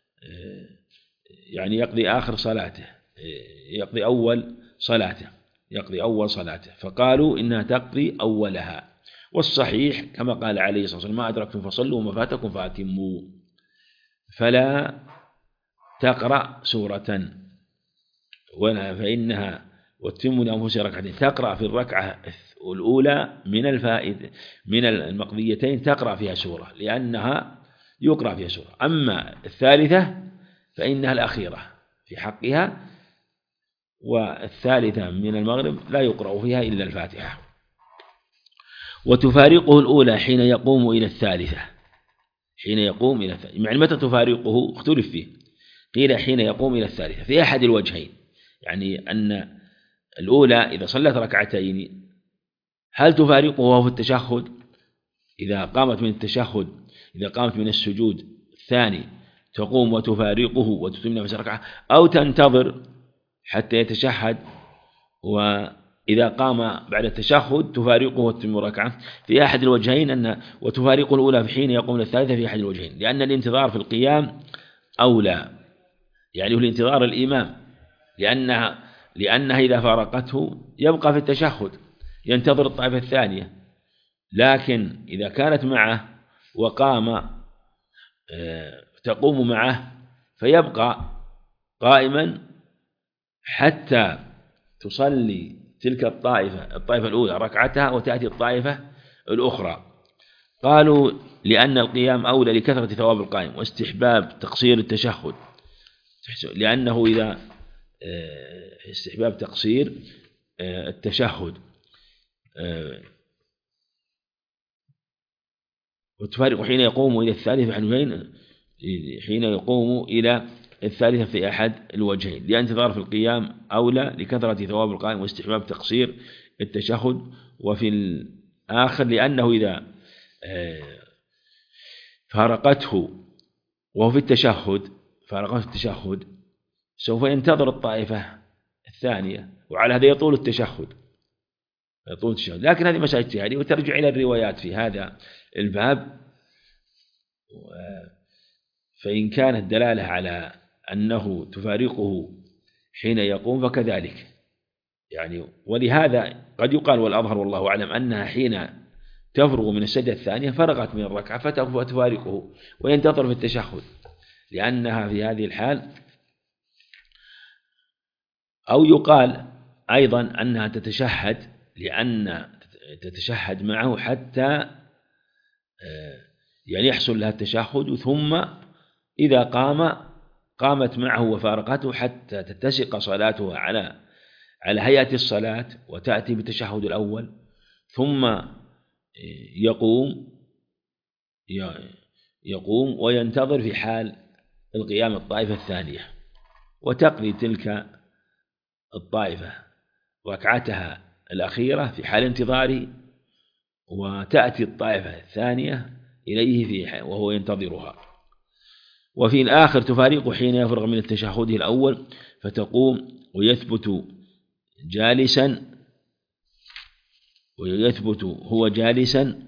يعني يقضي آخر صلاته، يقضي أول صلاته يقضي أول صلاته فقالوا إنها تقضي أولها. والصحيح كما قال عليه الصلاة والسلام: ما أدركتم فصلوا وما فاتكم فأتموا، فلا تقرأ سورة، فإنها وتتم لأنفسها ركعتين تقرأ في الركعة الأولى من الفائد من المقضيتين تقرأ فيها سورة، لأنها يقرأ فيها سورة. أما الثالثة فإنها الأخيرة في حقها، والثالثة من المغرب لا يقرأ فيها إلا الفاتحة. وتفارقه الأولى حين يقوم إلى الثالثة حين يقوم إلى الثالثة يعني متى تفارقه اختلف فيه، قيل حين يقوم إلى الثالثة في أحد الوجهين، يعني أن الأولى إذا صلت ركعتين هل تفارقه وهو في التشهد، إذا قامت من التشهد إذا قامت من السجود الثاني تقوم وتفارقه وتتم نفس ركعة، أو تنتظر حتى يتشهد وإذا قام بعد التشهد تفارقه وتتم ركعة. في أحد الوجهين أن وتفارقه الأولى في حين يقوم الثالثة في أحد الوجهين، لأن الانتظار في القيام أولى، يعني هو الانتظار الإمام، لأنها لأنها إذا فارقته يبقى في التشهد ينتظر الطائفة الثانية، لكن إذا كانت معه وقام تقوم معه فيبقى قائما حتى تصلي تلك الطائفة الطائفة الأولى ركعتها وتأتي الطائفة الأخرى. قالوا لأن القيام أولى لكثرة ثواب القائم واستحباب تقصير التشهد، لأنه إذا استحباب تقصير التشهد. وتفارق حين يقوم إلى الثالثة حين يقوم إلى الثالثة في أحد الوجهين، لأن انتظار في القيام أولى لكثرة ثواب القائم واستحباب تقصير التشهد. وفي الآخر لأنه إذا فارقته وهو في التشهد فارقته التشهد سوف ينتظر الطائفة الثانية، وعلى هذا يطول التشهد يطول التشهد لكن هذه مسائل اجتهادية وترجع إلى الروايات في هذا الباب. فإن كانت دلالة على أنه تفارقه حين يقوم فكذلك، يعني ولهذا قد يقال والأظهر والله أعلم أنها حين تفرغ من السجدة الثانية فرغت من الركعة فتفارقه وينتظر في التشهد، لأنها في هذه الحال. أو يقال أيضا أنها تتشهد لأن تتشهد معه حتى يعني يحصل لها التشهد، ثم إذا قام قامت معه وفارقته حتى تتسق صلاتها على على هيئة الصلاة، وتأتي بالتشهد الأول، ثم يقوم يقوم وينتظر في حال القيام الطائفة الثانية، وتقضي تلك الطائفة ركعتها الأخيرة في حال انتظاره، وتأتي الطائفة الثانية إليه في وهو ينتظرها. وفي الآخر تفارقه حين يفرغ من التشهد الأول، فتقوم ويثبت جالسا ويثبت هو جالسا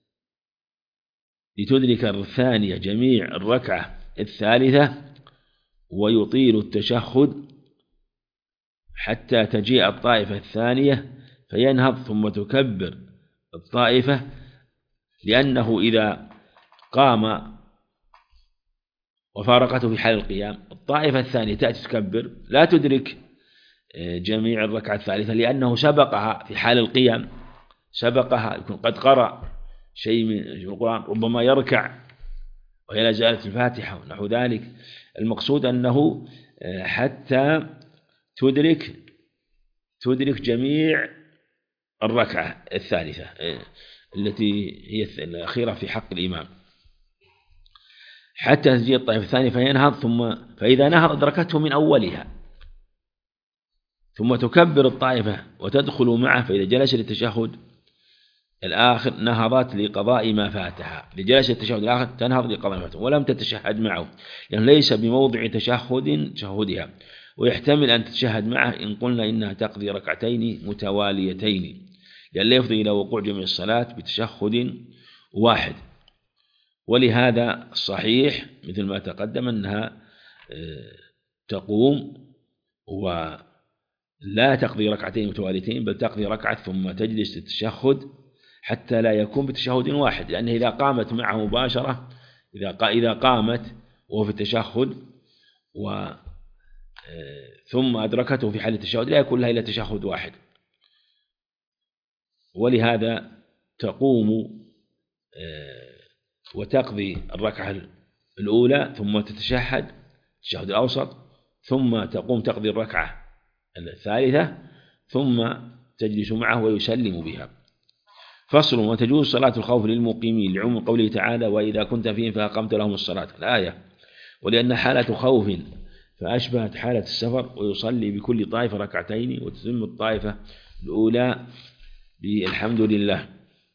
لتدرك الثانية جميع الركعة الثالثة، ويطيل التشهد حتى تجيء الطائفة الثانية فينهض ثم تكبر الطائفة، لأنه إذا قام وفارقته في حال القيام الطائفة الثانية تأتي تكبر لا تدرك جميع الركعة الثالثة، لأنه سبقها في حال القيام، سبقها يكون قد قرأ شيء من القرآن، ربما يركع وهي لا زالت الفاتحة ونحو ذلك. المقصود أنه حتى تدرك تدرك جميع الركعة الثالثة التي هي الأخيرة في حق الإمام، حتى تجي الطائفة الثانية فينهض، ثم فإذا نهض أدركته من أولها، ثم تكبر الطائفة وتدخل معه، فإذا جلس للتشهد الآخر نهضت لقضاء ما فاتها، لجلس التشهد الآخر تنهض لقضاء ما فاتها ولم تتشهد معه، لأنه ليس بموضع تشهد تشهدها، ويحتمل أن تتشهد معه إن قلنا إنها تقضي ركعتين متواليتين، لأن لا يفضي إلى وقوع جميع الصلاة بتشهد واحد. ولهذا الصحيح مثل ما تقدم أنها تقوم ولا تقضي ركعتين متواليتين، بل تقضي ركعة ثم تجلس للتشهد حتى لا يكون بتشهد واحد، لأنه إذا قامت معه مباشرة إذا إذا قامت وهو في التشهد و ثم أدركته في حال التشهد لا يكون لها إلا تشهد واحد. ولهذا تقوم وتقضي الركعة الأولى ثم تتشهد التشهد الأوسط، ثم تقوم تقضي الركعة الثالثة ثم تجلس معه ويسلم بها. فصل. وتجوز صلاة الخوف للمقيمين لعموم قوله تعالى وإذا كنت فيهم فأقمت لهم الصلاة الآية، ولأن حالة خوف فأشبهت حالة السفر، ويصلي بكل طائفة ركعتين وتتم الطائفة الأولى بالحمد لله،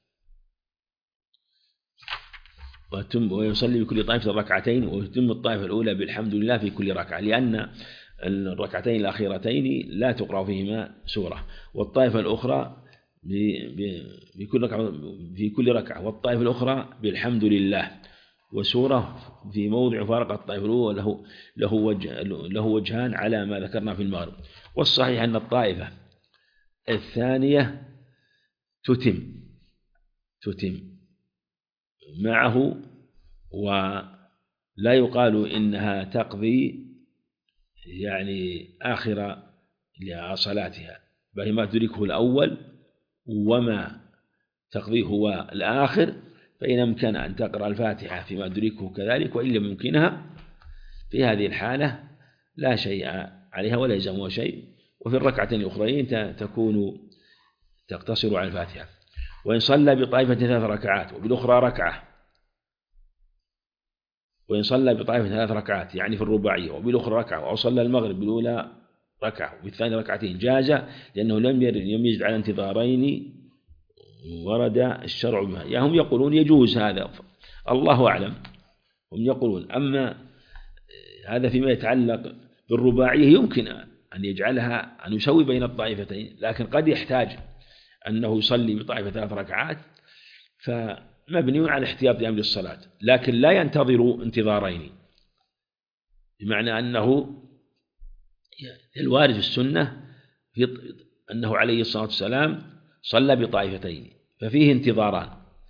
ويصلي بكل طائفة ركعتين وتتم الطائفة الأولى بالحمد لله في كل ركعة، لأن الركعتين الأخيرتين لا تقرأ فيهما سورة، والطائفة الأخرى بكل ركعة في كل ركعة، والطائفة الأخرى بالحمد لله، وسورة في موضع فارقة الطائفة الأولى له له وجه له وجهان على ما ذكرنا في المغرب. والصحيح أن الطائفة الثانية تتم تتم معه، ولا يقال إنها تقضي يعني آخر صلاتها، بل ما تدركه الأول وما تقضيه هو الآخر، فإن أمكن أن تقرأ الفاتحة فيما تدركه كذلك، وإن لم يمكنها في هذه الحالة لا شيء عليها ولا يلزمها شيء، وفي الركعتين الأخرين تكون تقتصر على الفاتحة. وإن صلى بطائفة ثلاث ركعات وبالأخرى ركعة، وإن صلى بطائفة ثلاث ركعات يعني في الرباعية وبالأخرى ركعة، أو صلى المغرب بالأولى ركعة وبالثانية ركعتين جاز، لأنه لم يزد على انتظارين ورد الشرع بها. يعني هم يقولون يجوز هذا، الله أعلم، هم يقولون. أما هذا فيما يتعلق بالرباعية يمكن أن يجعلها أن يسوي بين الطائفتين، لكن قد يحتاج أنه يصلي بطائفة ثلاث ركعات فمبني على احتياط لأمر الصلاة، لكن لا ينتظر انتظارين، بمعنى أنه الوارد في السنة في أنه عليه الصلاة والسلام صلى بطائفتين ففيه انتظاران،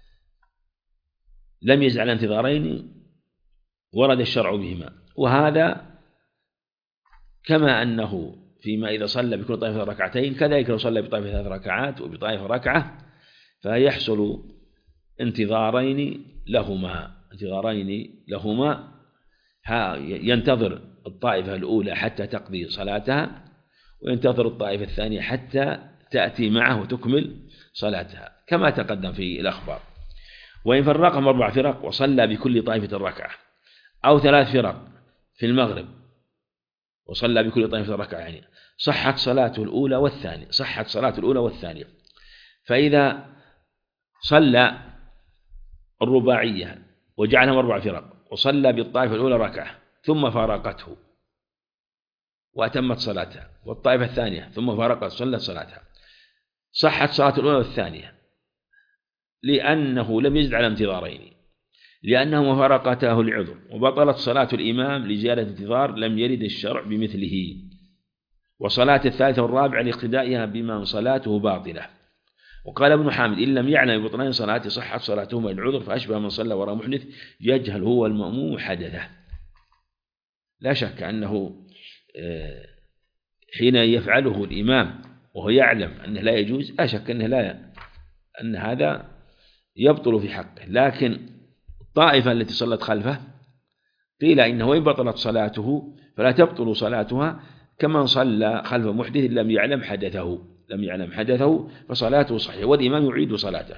لم يزعل انتظارين ورد الشرع بهما. وهذا كما أنه فيما إذا صلى بكل طائفة ركعتين، كذلك لو صلى بطائفة ثلاث ركعات وبطائفة ركعة فيحصل انتظارين لهما انتظارين لهما ينتظر الطائفة الأولى حتى تقضي صلاتها، وينتظر الطائفة الثانية حتى تأتي معه وتكمل صلاتها كما تقدم في الأخبار. وإن فرقهم أربع فرق وصلى بكل طائفة ركعة، أو ثلاث فرق في المغرب وصلى بكل طائفة ركعة، يعني صحت صلاته الأولى والثانية صحت صلاته الأولى والثانية. فإذا صلى الرباعية وجعلهم أربع فرق وصلى بالطائفة الأولى ركعة ثم فارقته وأتمت صلاتها، والطائفة الثانية ثم فارقت صلت صلاتها، صحت صلاة الأولى والثانية، لأنه لم يزد على انتظارين، لأنه مفارقته العذر، وبطلت صلاة الإمام لزيادة انتظار لم يرد الشرع بمثله. وصلاة الثالثة والرابعة لاقتدائها بمن صلاته باطلة. وقال ابن حامد إن لم يعلم بطلان صلاته صحت صلاتهما العذر، فأشبه من صلى وراء محدث يجهل هو المأموم حدثه. لا شك أنه حين يفعله الإمام وهو يعلم أنه لا يجوز، لا شك أنه لا أن هذا يبطل في حقه. لكن الطائفة التي صلت خلفه قيل إنه وإن بطلت صلاته فلا تبطل صلاتها كمن صلى خلف محدث لم يعلم حدثه لم يعلم حدثه فصلاته صحيحة، والإمام يعيد صلاته.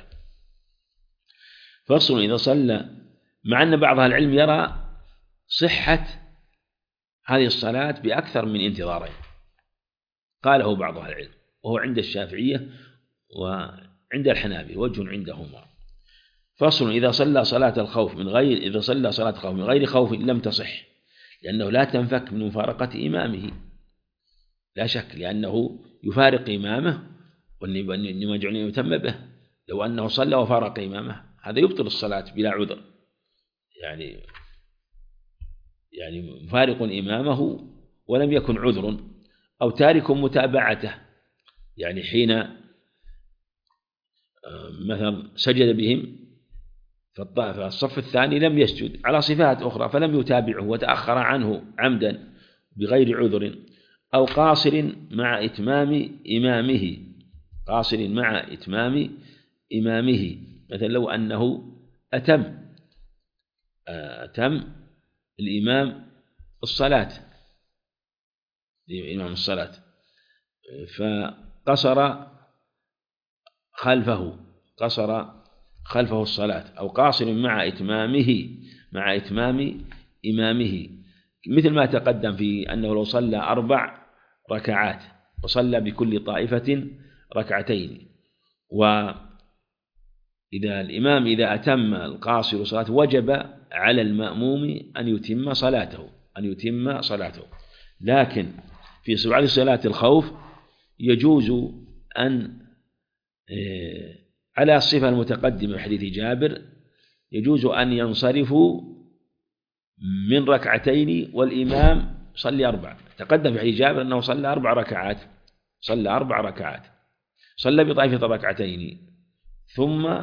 فصل إذا صلى، مع أن بعض أهل العلم يرى صحة هذه الصلاة بأكثر من انتظارين، قاله بعض أهل العلم، وهو عند الشافعية وعند الحنابلة وجه عندهما. فصل إذا صلى صلاة الخوف من غير إذا صلى صلاة الخوف من غير خوف لم تصح، لأنه لا تنفك من مفارقة إمامه، لا شك، لأنه يفارق إمامه، وإنما جعل يتم به. لو أنه صلى وفارق إمامه هذا يبطل الصلاة بلا عذر، يعني يعني مفارق إمامه ولم يكن عذر، أو تارك متابعته، يعني حين مثلا سجد بهم فالصف الثاني لم يسجد على صفات أخرى فلم يتابعه وتأخر عنه عمدا بغير عذر، أو قاصر مع إتمام إمامه قاصر مع إتمام إمامه مثلا لو أنه أتم أتم الإمام الصلاة الإمام الصلاة فقصر خلفه قصر خلفه الصلاة، أو قاصر مع إتمامه مع إتمام إمامه، مثل ما تقدم في أنه لو صلى أربع ركعات وصلى بكل طائفة ركعتين، وإذا الإمام إذا أتم القاصر صلاته وجب على المأموم أن يتم صلاته أن يتم صلاته لكن في بعض صلاة الخوف يجوز أن على الصفة المتقدمة في حديث جابر يجوز أن ينصرفوا من ركعتين والإمام صلي أربع. تقدم في حديث جابر أنه صلى أربع ركعات صلى أربع ركعات صلى بطائفة ركعتين ثم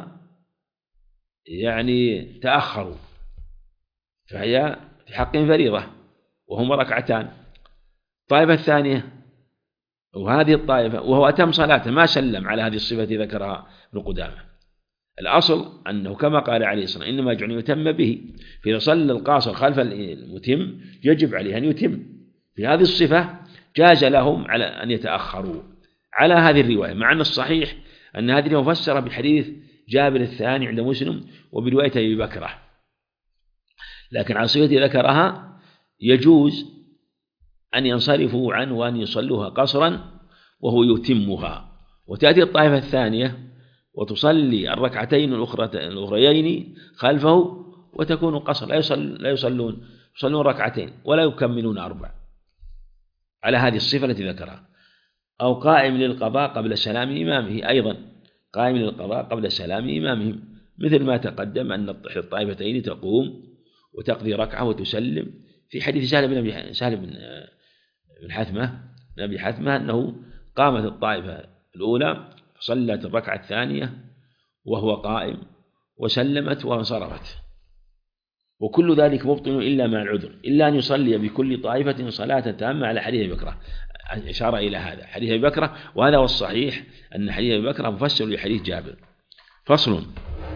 يعني تأخروا، فهي في حق فريضة وهما ركعتان. الطائفة الثانية وهذه الطائفة وهو أتم صلاته ما سلم على هذه الصفة ذكرها ابن قدامة. الأصل أنه كما قال عليه الصلاة والسلام إنما جعل يتم به، فإذا صلى القاصر خلف المتم يجب عليه أن يتم في هذه الصفة، جاز لهم على أن يتأخروا على هذه الرواية، مع أن الصحيح أن هذه مفسرة بحديث جابر الثاني عند مسلم وبرواية أبي بكرة، لكن على صفة ذكرها يجوز أن ينصرفوا عنه وأن يصلوها قصرا وهو يتمها، وتأتي الطائفة الثانية وتصلي الركعتين الأخريين خلفه وتكون قصر، لا يصل لا يصلون يصلون ركعتين ولا يكملون أربع على هذه الصفة التي ذكرها. أو قائم للقضاء قبل سلام إمامه، أيضا قائم للقضاء قبل سلام إمامهم، مثل ما تقدم أن الطائفتين تقوم وتقضي ركعة وتسلم في حديث سهل بن أبي سهل بن حثمة بن أبي حثمة أنه قامت الطائفة الأولى صلت الركعة الثانية وهو قائم وسلمت وانصرفت، وكل ذلك مبطل إلا مع العذر، إلا أن يصلي بكل طائفة صلاة تامة على حديث أبي بكرة. إشارة إلى هذا حديث أبي بكرة، وهذا هو الصحيح أن حديث أبي بكرة مفسر لحديث جابر، فصل.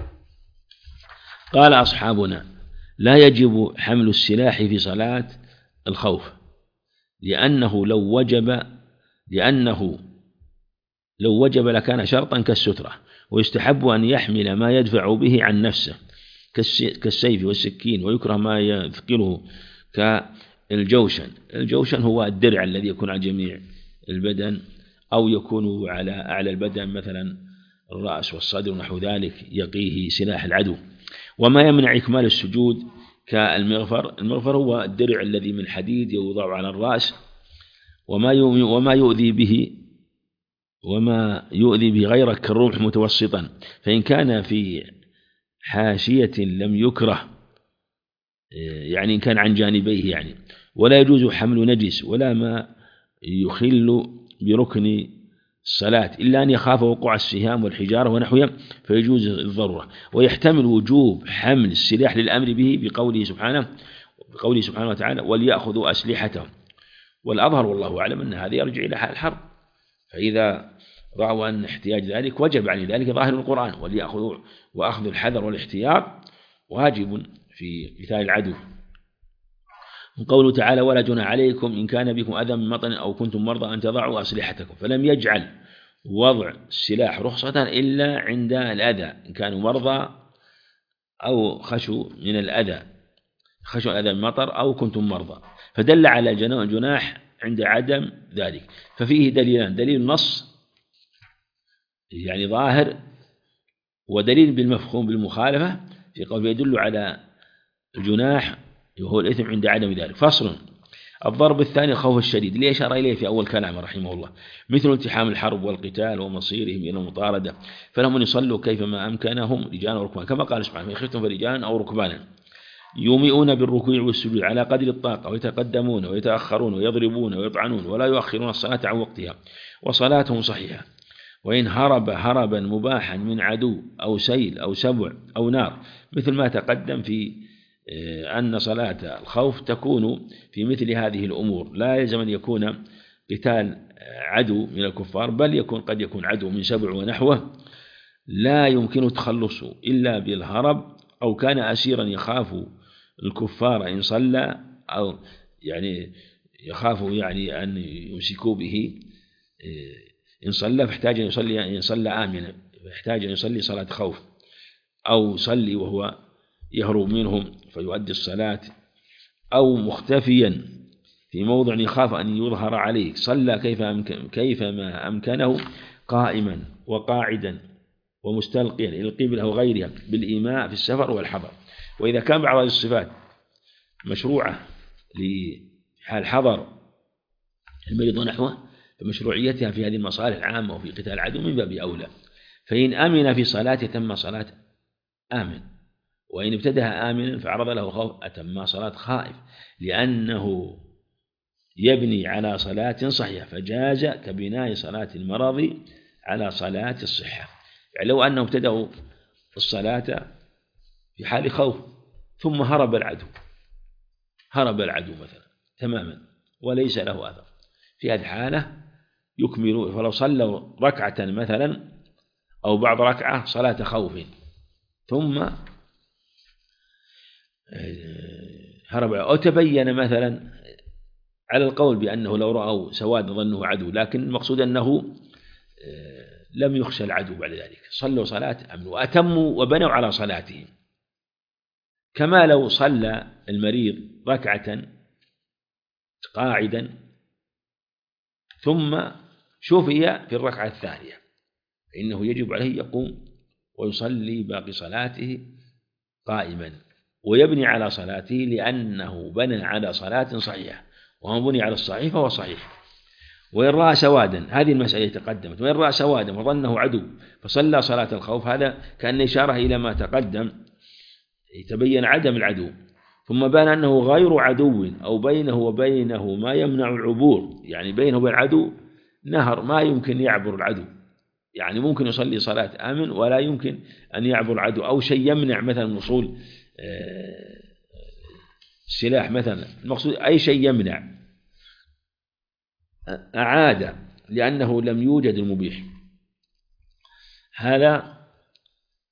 قال أصحابنا: لا يجب حمل السلاح في صلاة الخوف، لأنه لو وجب لأنه لو وجب لكان شرطا كالسترة، ويستحب أن يحمل ما يدفع به عن نفسه كالسيف والسكين، ويكره ما يثقله كالجوشن. الجوشن هو الدرع الذي يكون على جميع البدن، أو يكون على أعلى البدن مثلا الرأس والصدر ونحو ذلك، يقيه سلاح العدو. وما يمنع إكمال السجود كالمغفر. المغفر هو الدرع الذي من حديد يوضع على الرأس، وما وما يؤذي به وما يؤذي به غيرك كالرمح متوسطا، فإن كان في حاشية لم يكره، يعني إن كان عن جانبيه يعني. ولا يجوز حمل نجس ولا ما يخل بركن الصلاة، إلا أن يخاف وقوع السهام والحجارة ونحوها فيجوز الضرورة. ويحتمل وجوب حمل السلاح للأمر به بقوله سبحانه بقوله سبحانه وتعالى: وليأخذوا أسلحتهم. والأظهر والله أعلم أن هذا يرجع إلى حال الحرب، فإذا رأوا أن احتياج ذلك وجب عن ذلك ظاهر القرآن: وليأخذوا، وأخذ الحذر والاحتياط واجب في قتال العدو. قوله تعالى: ولا جناح عليكم إن كان بكم أذى من مطر أو كنتم مرضى أن تضعوا أسلحتكم، فلم يجعل وضع السلاح رخصة إلا عند الأذى، إن كانوا مرضى أو خشوا من الأذى خشوا الأذى من مطر أو كنتم مرضى، فدل على الجناح عند عدم ذلك. ففيه دليلان: دليل نص يعني ظاهر، ودليل بالمفهوم بالمخالفة في قول يدل على الجناح وهو الإثم عند عدم ذلك. فصل. الضرب الثاني الخوف الشديد، اللي أشار إليه في أول كلام رحمه الله، مثل التحام الحرب والقتال ومصيرهم إلى المطاردة، فلهم أن يصلوا كيفما أمكنهم رجالا وركبانا، كما قال سبحانه: خفتم فرجالا أو ركبانا، يومئون بالركوع والسجود على قدر الطاقة، ويتقدمون ويتأخرون ويضربون ويطعنون، ولا يؤخرون الصلاة عن وقتها، وصلاتهم صحيحة. وإن هرب هربا مباحا من عدو أو سيل أو سبع أو نار، مثل ما تقدم في أن صلاة الخوف تكون في مثل هذه الأمور، لا يلزم أن يكون قتال عدو من الكفار، بل يكون قد يكون عدو من سبع ونحوه لا يمكن التخلص إلا بالهرب، أو كان أسيرا يخاف الكفار إن صلى، أو يعني يخاف يعني أن يمسكوا به إن صلى، فاحتاج أن يصلي إن صلى آمنا، فاحتاج أن يصلي صلاة خوف، أو يصلي وهو يهرب منهم فيؤدي الصلاة، أو مختفيا في موضع يخاف أن يظهر عليه، صلى كيف أمكن كيفما أمكنه قائما وقاعدا ومستلقيا إلى القبلة وغيرها بالإيماء في السفر والحضر. وإذا كان بعض هذه الصفات مشروعة لحال حضر المريض ونحوه، فمشروعيتها في هذه المصالح العامة وفي قتال العدو من باب أولى. فإن أمن في صلاته تم صلاة آمن، وإن ابتدأ آمنا فعرض له خوف أتم صلاة خائف، لأنه يبني على صلاة صحيحة، فجاز كبناء صلاة المرض على صلاة الصحة. يعني لو أنهم ابتدأوا الصلاة في حال خوف ثم هرب العدو هرب العدو مثلا تماما وليس له أثر، في هذه الحالة يكملوا، فلو صلوا ركعة مثلا أو بعض ركعة صلاة خوف ثم هرب أو تبين مثلا على القول بأنه لو رأوا سواد ظنه عدو، لكن المقصود أنه لم يخشى العدو بعد ذلك، صلوا صلاة أمن وأتموا وبنوا على صلاتهم، كما لو صلى المريض ركعة قاعدا ثم شفي في الركعة الثانية، فإنه يجب عليه يقوم ويصلي باقي صلاته قائما ويبني على صلاته، لأنه بنى على صلاة صحيحة، وما بني على الصحيح فهو صحيح. وإن رأى سوادا، هذه المسألة تقدمت، وإن رأى سوادا وظنه عدو فصلى صلاة الخوف، هذا كأن إشارة إلى ما تقدم، يتبين عدم العدو، ثم بان أنه غير عدو أو بينه وبينه ما يمنع العبور، يعني بينه وبين العدو نهر ما يمكن يعبر العدو، يعني ممكن يصلي صلاة آمن ولا يمكن أن يعبر العدو، أو شيء يمنع مثلا وصول السلاح مثلا، المقصود أي شيء يمنع، أعاد لأنه لم يوجد المبيح. هذا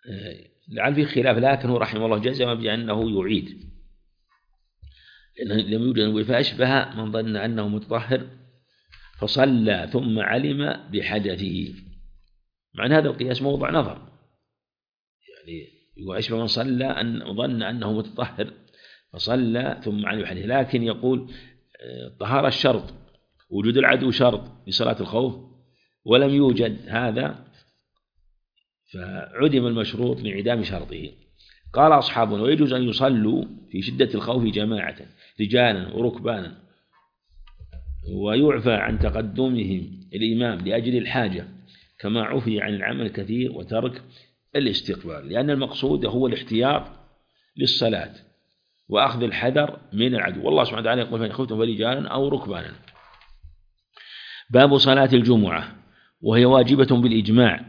لعل في خلاف، لكنه رحمه الله جزم بأنه يعيد، لأنه لم يوجد، فأشبه من ظن أنه متطهر فصلى ثم علم بحدثه. مع أن هذا القياس موضع نظر، يعني يقول أشبه من صلى أن ظن أنه متطهر فصلى ثم علم بحدثه، لكن يقول طهارة الشرط، وجود العدو شرط لصلاة الخوف، ولم يوجد هذا فعدم المشروط لانعدام شرطه. قال أصحابنا: ويجوز أن يصلوا في شدة الخوف جماعة رجالا وركبانا، ويعفى عن تقدمهم الإمام لأجل الحاجة، كما عفي عن العمل الكثير وترك الاستقبال، لأن المقصود هو الاحتياط للصلاة وأخذ الحذر من العدو. والله سبحانه وتعالى يقول: فإن خفتم فرجالا أو ركبانا. باب صلاة الجمعة، وهي واجبة بالإجماع،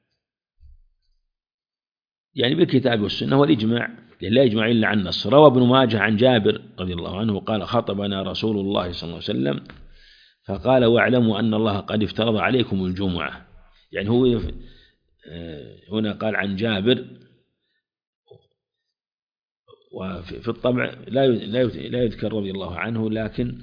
يعني بالكتاب والسنة والإجماع، لا يجمع إلا عن النص. روى ابن ماجه عن جابر رضي الله عنه قال: خطبنا رسول الله صلى الله عليه وسلم فقال: واعلموا أن الله قد افترض عليكم الجمعة. يعني هو هنا قال عن جابر، وفي الطبع لا يذكر رضي الله عنه، لكن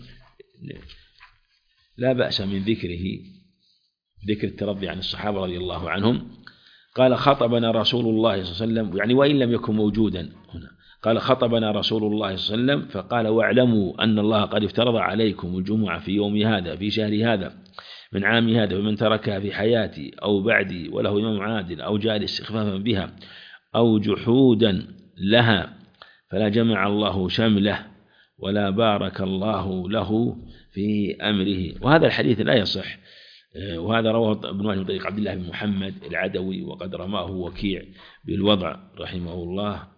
لا بأس من ذكره، ذكر الترضي عن الصحابة رضي الله عنهم. قال: خطبنا رسول الله صلى الله عليه وسلم، يعني وإن لم يكن موجودا هنا، قال: خطبنا رسول الله صلى الله عليه وسلم فقال: واعلموا أن الله قد افترض عليكم الجمعة في يوم هذا في شهر هذا من عام هذا، ومن تركها في حياتي أو بعدي وله إمام عادل أو جاء استخفافا بها أو جحودا لها فلا جمع الله شمله ولا بارك الله له في أمره. وهذا الحديث لا يصح، وهذا رواه ابن ماجه من طريق عبد الله بن محمد العدوي، وقد رماه وكيع بالوضع رحمه الله،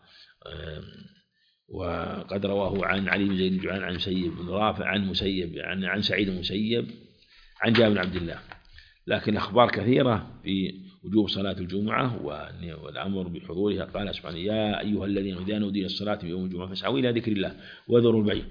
وقد رواه عن علي بن زيد الجعان عن مسيب بن رافع عن مسيب عن عن سعيد المسيب عن جابر بن عبد الله. لكن أخبار كثيرة في وجوب صلاة الجمعة والأمر بحضورها. قال سبحانه: يا أيها الذين إذا نودي للصلاة في يوم الجمعة فاسعوا إلى ذكر الله وذروا البيع.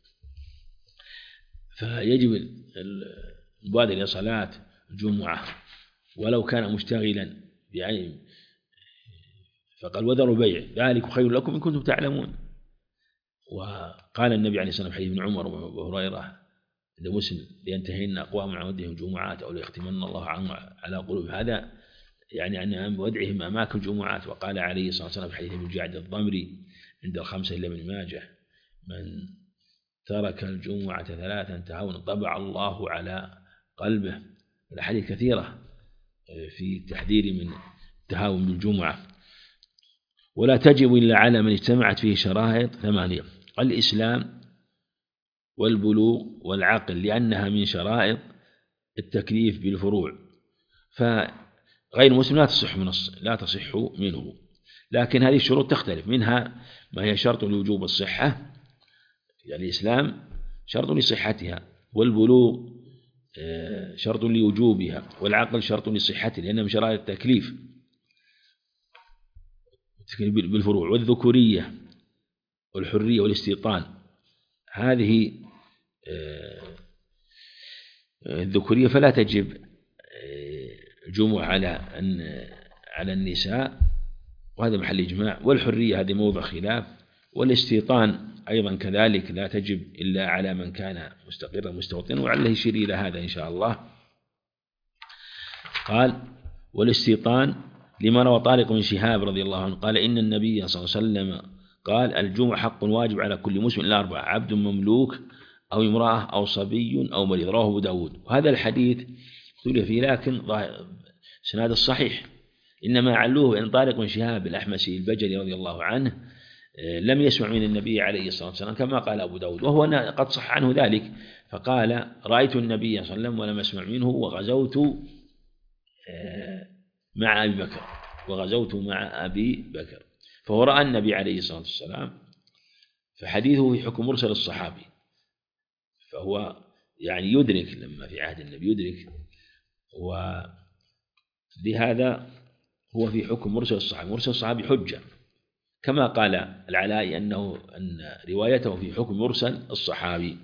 فيجب المبادرة إلى صلاة الجمعة ولو كان مشتغلا بعين، فقال: وذروا البيع ذلك خير لكم إن كنتم تعلمون. وقال النبي عليه الصلاة والسلام حديث ابن عمر وأبو هريرة عند مسلم: لينتهين أقوام عن ودعهم الجمعات أو ليختمن الله على قلوب، هذا يعني عن ودعهم أماكن الجمعات. وقال عليه الصلاة والسلام في حديث ابن جعد الضمري عند الخمسة إلا ابن ماجه: من ترك الجمعة ثلاثا تهاون طبع الله على قلبه. الأحاديث كثيرة في التحذير من التهاون بالجمعة. ولا تجب إلا على من اجتمعت فيه شرائط ثمانية: الإسلام والبلوغ والعقل، لأنها من شرائط التكليف بالفروع، فغير مسلم لا تصح من لا تصح منه. لكن هذه الشروط تختلف، منها ما هي شرط لوجوب الصحة، يعني الإسلام شرط لصحتها، والبلوغ شرط لوجوبها، والعقل شرط لصحته لأنها من شرائط التكليف بالفروع. والذكورية والحرية والاستيطان، هذه الذكورية فلا تجب جمعة على على النساء، وهذا محل إجماع. والحرية هذه موضع خلاف. والاستيطان أيضا كذلك لا تجب إلا على من كان مستقرا مستوطنا، وعله يشير إلى هذا إن شاء الله. قال: والاستيطان لما روى طارق بن شهاب رضي الله عنه قال: إن النبي صلى الله عليه وسلم قال: الجمعة حق واجب على كل مسلم إلا أربعة: عبد مملوك أو امرأة أو صبي أو مريض. رواه أبو داود. وهذا الحديث اختلف فيه، لكن سناد الصحيح، إنما علوه أن طارق بن شهاب الأحمسي البجلي رضي الله عنه لم يسمع من النبي عليه الصلاة والسلام كما قال أبو داود، وهو قد صح عنه ذلك، فقال: رأيت النبي صلى الله عليه وسلم ولم أسمع منه، وغزوت مع أبي بكر وغزوت مع أبي بكر. فهو رأى النبي عليه الصلاة والسلام، فحديثه في حكم مرسل الصحابي، فهو يعني يدرك لما في عهد النبي يدرك، ولهذا هو في حكم مرسل الصحابي. مرسل الصحابي حجة، كما قال العلاء أنه أن روايته في حكم مرسل الصحابي.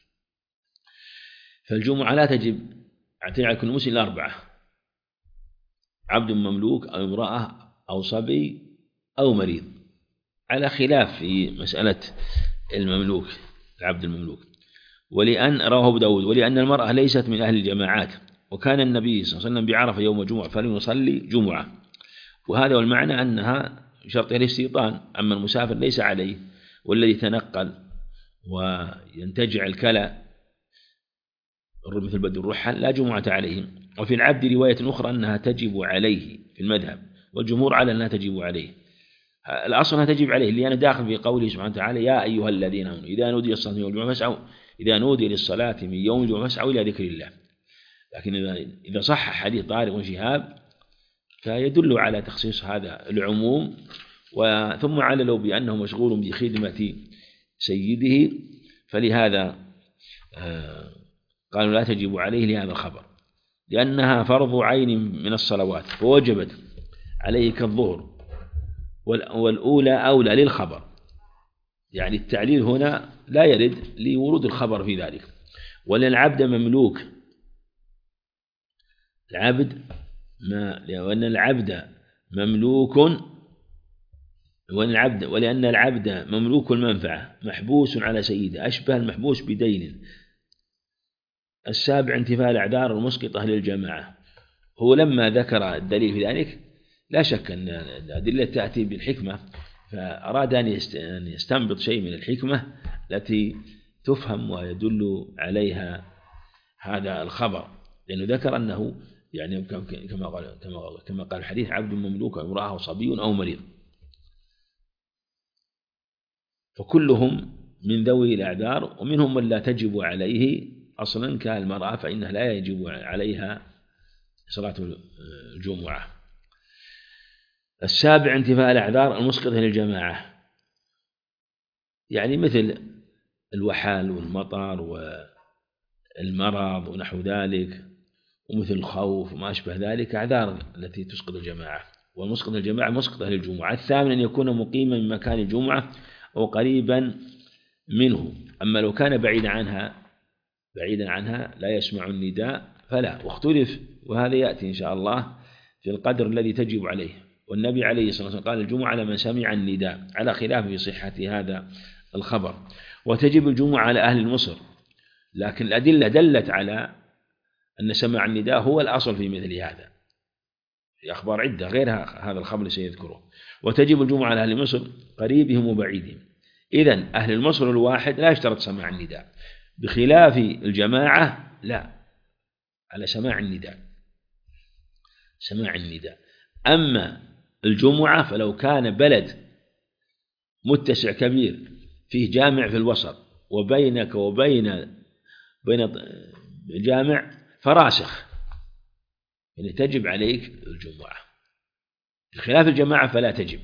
فالجمعة لا تجب على كل مسلم إلا أربعة: عبد مملوك أو امرأة أو صبي أو مريض، على خلاف في مسألة المملوك العبد المملوك. ولأن رواه أبو داود ولأن المرأة ليست من أهل الجماعات، وكان النبي صلى الله عليه وسلم بعرفة يوم الجمعة فلم يصلي جمعة، وهذا هو المعنى أنها شرط الاستيطان. أما المسافر ليس عليه، والذي تنقل وينتجع الكلى مثل بدء الرحل لا جمعة عليهم. وفي العبد رواية أخرى أنها تجب عليه في المذهب، والجمهور على أنها تجب عليه. الأصل أنها تجب عليه لأنه داخل في قوله سبحانه وتعالى: يا أيها الذين آمنوا إذا نودي للصلاة من يوم الجمعة فاسعوا إذا نودي للصلاة من يوم الجمعة فاسعوا إلى ذكر الله. لكن إذا صح حديث طارق وشهاب فيدل على تخصيص هذا العموم، وثم عللوا بأنه مشغول بخدمة سيده، فلهذا قالوا لا تجب عليه لهذا الخبر، لأنها فرض عين من الصلوات فوجبت عليه كالظهر، والأولى أولى للخبر. يعني التعليل هنا لا يرد لورود الخبر في ذلك. ولأن العبد مملوك، العبد ما لأن العبد مملوك وأن العبد ولأن العبد مملوك المنفعة محبوس على سيده، أشبه المحبوس بدين. السابع انتفاء الأعذار المسقطة للجماعة. هو لما ذكر الدليل في ذلك لا شك أن الأدلة تأتي بالحكمة، فأراد أن يستنبط شيء من الحكمة التي تفهم ويدل عليها هذا الخبر، لأنه ذكر أنه يعني كما قال كما كما قال الحديث: عبد مملوك أو امرأة أو صبي أو مريض، فكلهم من ذوي الأعذار، ومنهم من لا تجب عليه أصلا كالمرأة فإنها لا يجب عليها صلاة الجمعة. السابع انتفاء الأعذار المسقطة للجماعة، يعني مثل الوحال والمطر والمرض ونحو ذلك، ومثل الخوف وما أشبه ذلك، أعذار التي تسقط الجماعة. والمسقط الجماعة مسقطة للجمعة. الثامن أن يكون مقيما من مكان الجمعة أو قريبا منه، أما لو كان بعيدا عنها بعيدا عنها لا يسمع النداء فلا. واختلف، وهذا يأتي إن شاء الله في القدر الذي تجب عليه. والنبي عليه الصلاة والسلام قال: الجمعة على من سمع النداء، على خلاف في صحة هذا الخبر. وتجب الجمعة على أهل مصر، لكن الأدلة دلت على أن سماع النداء هو الأصل في مثل هذا، في أخبار عدة غير هذا الخبر اللي سيذكره. وتجب الجمعة على أهل مصر قريبهم وبعيدهم. إذن أهل المصر الواحد لا يشترط سماع النداء، بخلاف الجماعة لا، على سماع النداء سماع النداء. أما الجمعة فلو كان بلد متسع كبير فيه جامع في الوسط، وبينك وبين بين جامع فراسخ، يعني تجب عليك الجمعة، بخلاف الجماعة فلا تجب.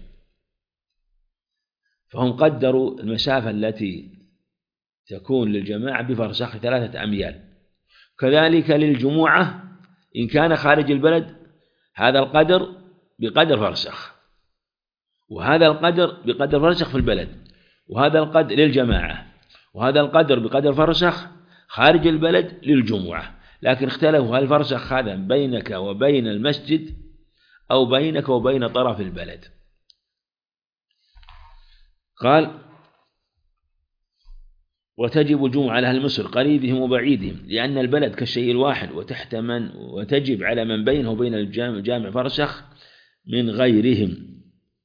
فهم قدروا المسافة التي تكون للجماعة بفرسخ ثلاثة أميال، كذلك للجمعة إن كان خارج البلد هذا القدر بقدر فرسخ، وهذا القدر بقدر فرسخ في البلد، وهذا القدر للجماعة، وهذا القدر بقدر فرسخ خارج البلد للجمعة. لكن اختلفوا هل فرسخ هذا بينك وبين المسجد أو بينك وبين طرف البلد. قال: وتجب الجمعة على أهل مصر قريبهم وبعيدهم، لأن البلد كالشيء الواحد، وتحت من وتجب على من بينه وبين الجامع فرسخ من غيرهم،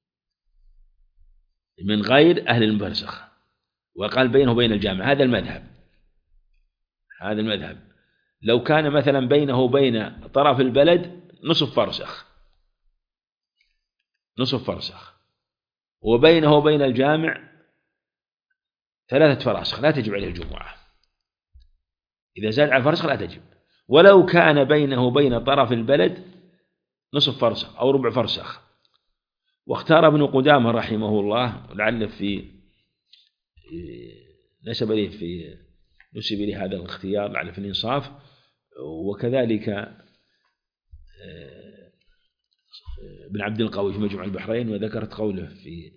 من غير أهل الفرسخ. وقال بينه وبين الجامع، هذا المذهب هذا المذهب لو كان مثلا بينه وبين طرف البلد نصف فرسخ نصف فرسخ وبينه وبين الجامع ثلاثة فراسخ لا تجب عليه الجمعة. إذا زاد على الفرسخ لا تجب. ولو كان بينه وبين طرف البلد نصف فرسخ أو ربع فرسخ. واختار ابن قدامة رحمه الله، لعل في نسب إليه في نسب إليه هذا الاختيار لعل في الإنصاف، وكذلك ابن عبد القوي في مجمع البحرين، وذكرت قوله في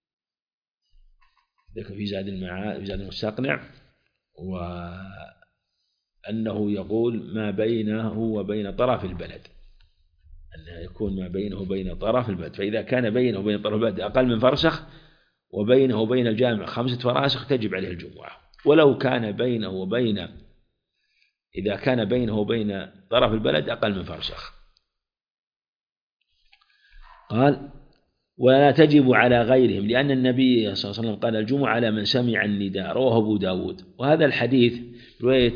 في زاد المعاد في زاد المستقنع، وأنه يقول ما بينه وبين طرف البلد، أن يكون ما بينه وبين طرف البلد، فإذا كان بينه وبين طرف البلد أقل من فرسخ وبينه وبين الجامع خمسة فراسخ تجب عليه الجمعة. ولو كان بينه وبين إذا كان بينه وبين طرف البلد أقل من فرسخ. قال ولا تجب على غيرهم لأن النبي صلى الله عليه وسلم قال الجمعة على من سمع النداء، رواه أبو داود. وهذا الحديث رواية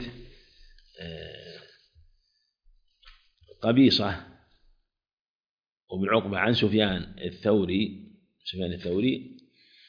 قبيصة وابن عقبة عن سفيان الثوري سفيان الثوري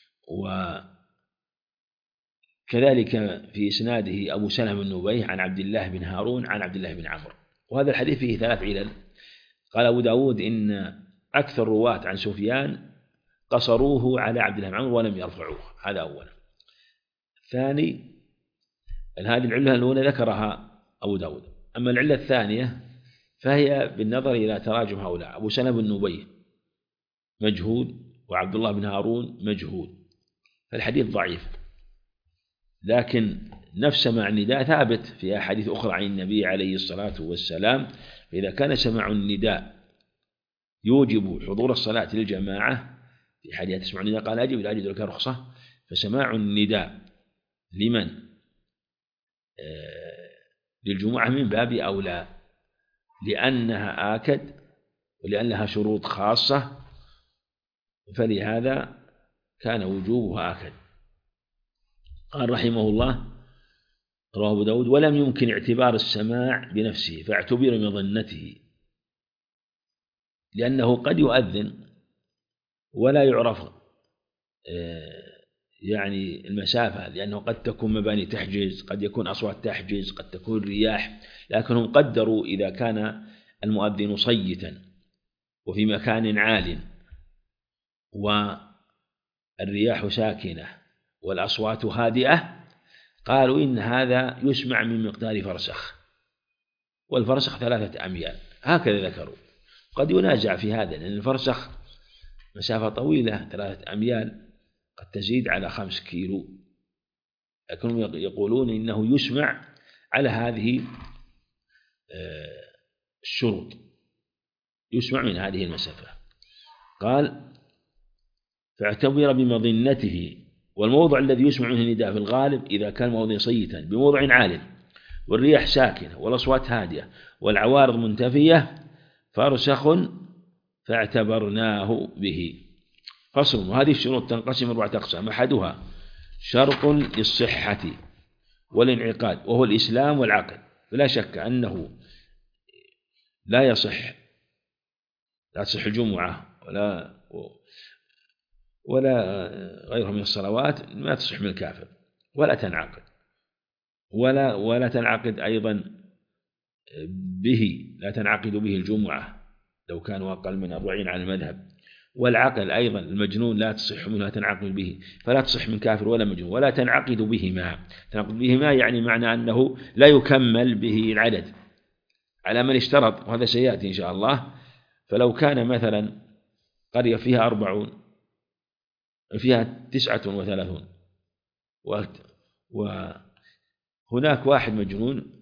وكذلك في إسناده أبو سلمة بن نبيه عن عبد الله بن هارون عن عبد الله بن عمرو. وهذا الحديث فيه ثلاث علل. قال أبو داود إن أكثر رواة عن سفيان قصروه على عبد الله بن عمرو ولم يرفعوه، هذا أولا. ثاني هذه العلة الأولى ذكرها أبو داود. أما العلة الثانية فهي بالنظر إلى تراجم هؤلاء، أبو سلمة بن نبيه مجهول وعبد الله بن هارون مجهول، فالحديث ضعيف. لكن نفس مع النداء ثابت في أحاديث أخرى عن النبي عليه الصلاة والسلام، فإذا كان سماع النداء يوجب حضور الصلاة للجماعة، في حديث تسمع النداء قال أجب لا أجد لك رخصة، فسماع النداء لمن آه للجمعة من باب أولى، لأنها آكد ولأن لها شروط خاصة، فلهذا كان وجوبها آكد. قال رحمه الله رواه أبو داود ولم يمكن اعتبار السماع بنفسه فاعتبر بمظنته، لأنه قد يؤذن ولا يعرف يعني المسافة، لأنه قد تكون مباني تحجز، قد يكون أصوات تحجز، قد تكون رياح، لكنهم قدروا إذا كان المؤذن صيتا وفي مكان عال والرياح ساكنة والأصوات هادئة، قالوا إن هذا يسمع من مقدار فرسخ، والفرسخ ثلاثة أميال، هكذا ذكروا. قد ينازع في هذا لأن الفرسخ مسافة طويلة، ثلاثة أميال قد تزيد على خمس كيلو، لكنهم يقولون إنه يسمع على هذه الشروط، يسمع من هذه المسافة. قال فاعتبر بمظنته، والموضع الذي يسمع منه النداء في الغالب إذا كان موضع صيتا بموضع عال والرياح ساكنة والأصوات هادئة والعوارض منتفية فرسخ فاعتبرناه به. فصل. وهذه الشروط تنقسم أربعة أقسام: أحدها شرط للصحة والانعقاد وهو الإسلام والعقل، فلا شك أنه لا يصح لا تصح الجمعة ولا ولا غيرها من الصلوات ما تصح من الكافر ولا تنعقد، ولا ولا تنعقد أيضا به لا تنعقد به الجمعة لو كانوا أقل من أربعين على المذهب. والعقل أيضا المجنون لا تصح منه لا تنعقد به، فلا تصح من كافر ولا مجنون، ولا تنعقد بهما. تنعقد بهما يعني معنى أنه لا يكمل به العدد على من اشترط، وهذا سيأتي إن شاء الله. فلو كان مثلا قرية فيها أربعون فيها تسعة وثلاثون وهناك واحد مجنون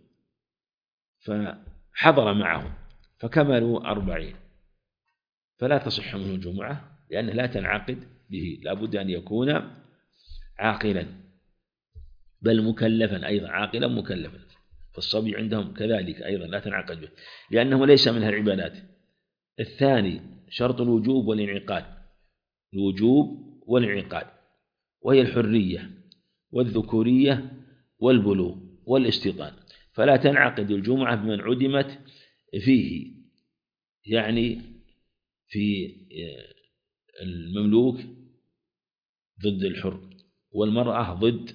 فحضر معه فكملوا أربعين، فلا تصح منه الجمعة لأنه لا تنعقد به، لا بد أن يكون عاقلا بل مكلفا أيضا، عاقلا مكلفا. فالصبي عندهم كذلك أيضا لا تنعقد به لأنه ليس من العبادات. الثاني شرط الوجوب والانعقاد، الوجوب والانعقاد وهي الحرية والذكورية والبلوغ والاستيطان، فلا تنعقد الجمعة بمن عدمت فيه، يعني في المملوك ضد الحر والمرأة ضد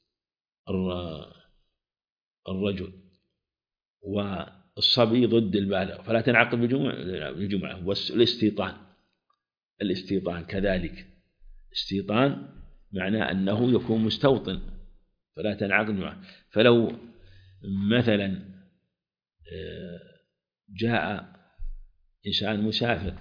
الرجل والصبي ضد البالغ، فلا تنعقد بالجمعة. والاستيطان الاستيطان كذلك، استيطان معناه أنه يكون مستوطن فلا تنعقد معه. فلو مثلا جاء إنسان مسافر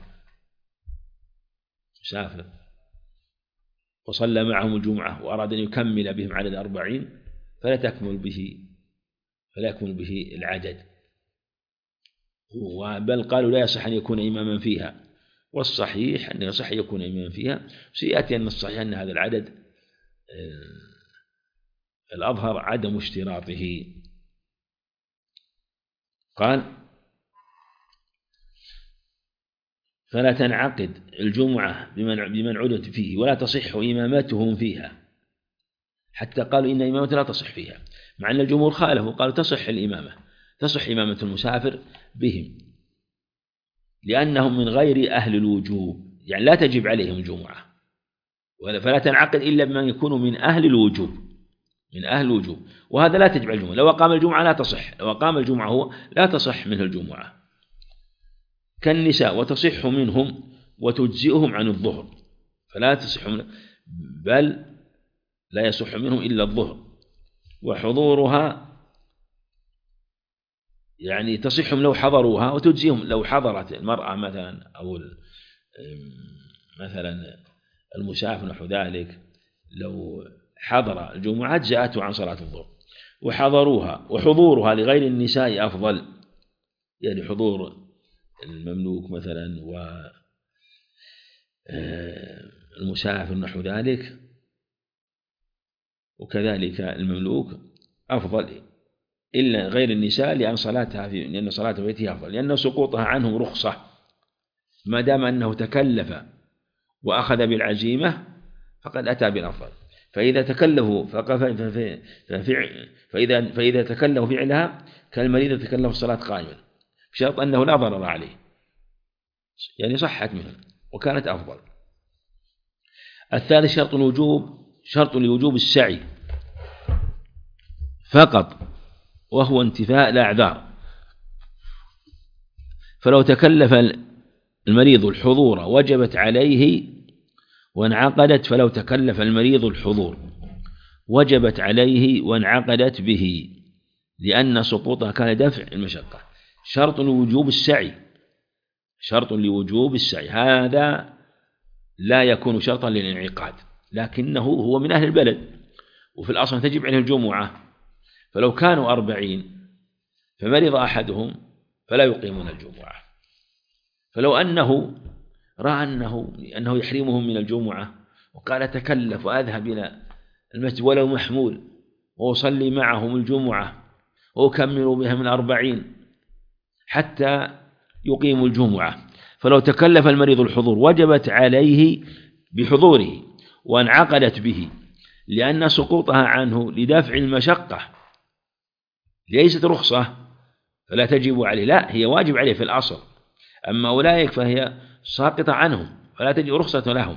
مسافر وصلى معهم الجمعة وأراد أن يكمل بهم عدد أربعين فلا تكمل به فلا يكمل به العدد، بل قالوا لا يصح أن يكون إماما فيها، والصحيح أنه يصح أن يكون إماما فيها. سيأتي أن الصحيح أن هذا العدد الأظهر عدم اشتراطه. قال فلا تنعقد الجمعة بمن بمن عدت فيه ولا تصح إمامتهم فيها، حتى قالوا إن إمامته لا تصح فيها، مع أن الجمهور خالفوا قالوا تصح الإمامة، تصح إمامة المسافر بهم، لأنهم من غير أهل الوجوب، يعني لا تجب عليهم الجمعة، فلا تنعقد إلا بمن يكون من أهل الوجوب، من أهل الوجوب، وهذا لا تجب على الجمعة. لو أقام الجمعة لا تصح، لو أقام الجمعة هو لا تصح منه الجمعة، كالنساء وتصح منهم وتجزئهم عن الظهر، فلا تصح منهم بل لا يصح منهم إلا الظهر، وحضورها يعني تصحهم لو حضروها وتجزئهم لو حضرت المرأة مثلا أو مثلا المسافر نحو ذلك، لو حضر الجمعة جاءته عن صلاة الظهر وحضروها، وحضورها لغير النساء أفضل، يعني حضور المملوك مثلا والمسافر نحو ذلك وكذلك المملوك أفضل، إلا غير النساء لأن صلاتها في لأن صلاتها في بيتها أفضل، لأن سقوطها عنهم رخصة ما دام أنه تكلف وأخذ بالعزيمة فقد أتى بالأفضل. فإذا تكلفوا فإذا فإذا تكلفوا فعلها كالمريض تكلف الصلاة قائما، بشرط أنه لا ضرر عليه، يعني صحت منه وكانت أفضل. الثالث شرط الوجوب، شرط لوجوب السعي فقط، وهو انتفاء الأعذار. فلو تكلف المريض الحضور وجبت عليه وانعقدت، فلو تكلف المريض الحضور وجبت عليه وانعقدت به، لأن سقوطها كان دفع المشقة. شرط لوجوب السعي، شرط لوجوب السعي هذا لا يكون شرطا للانعقاد، لكنه هو من أهل البلد، وفي الأصل تجب عليه الجمعة، فلو كانوا أربعين فمرض أحدهم فلا يقيمون الجمعة. فلو أنه رأى أنه, أنه يحرمهم من الجمعة وقال تكلف وأذهب إلى المسجد ولو محمول وأصلي معهم الجمعة وأكمل بها من أربعين حتى يقيموا الجمعة، فلو تكلف المريض الحضور وجبت عليه بحضوره وانعقدت به، لأن سقوطها عنه لدفع المشقة ليست رخصة فلا تجب عليه، لا هي واجب عليه في الأصل، أما أولئك فهي ساقطة عنهم فلا تجب رخصة لهم.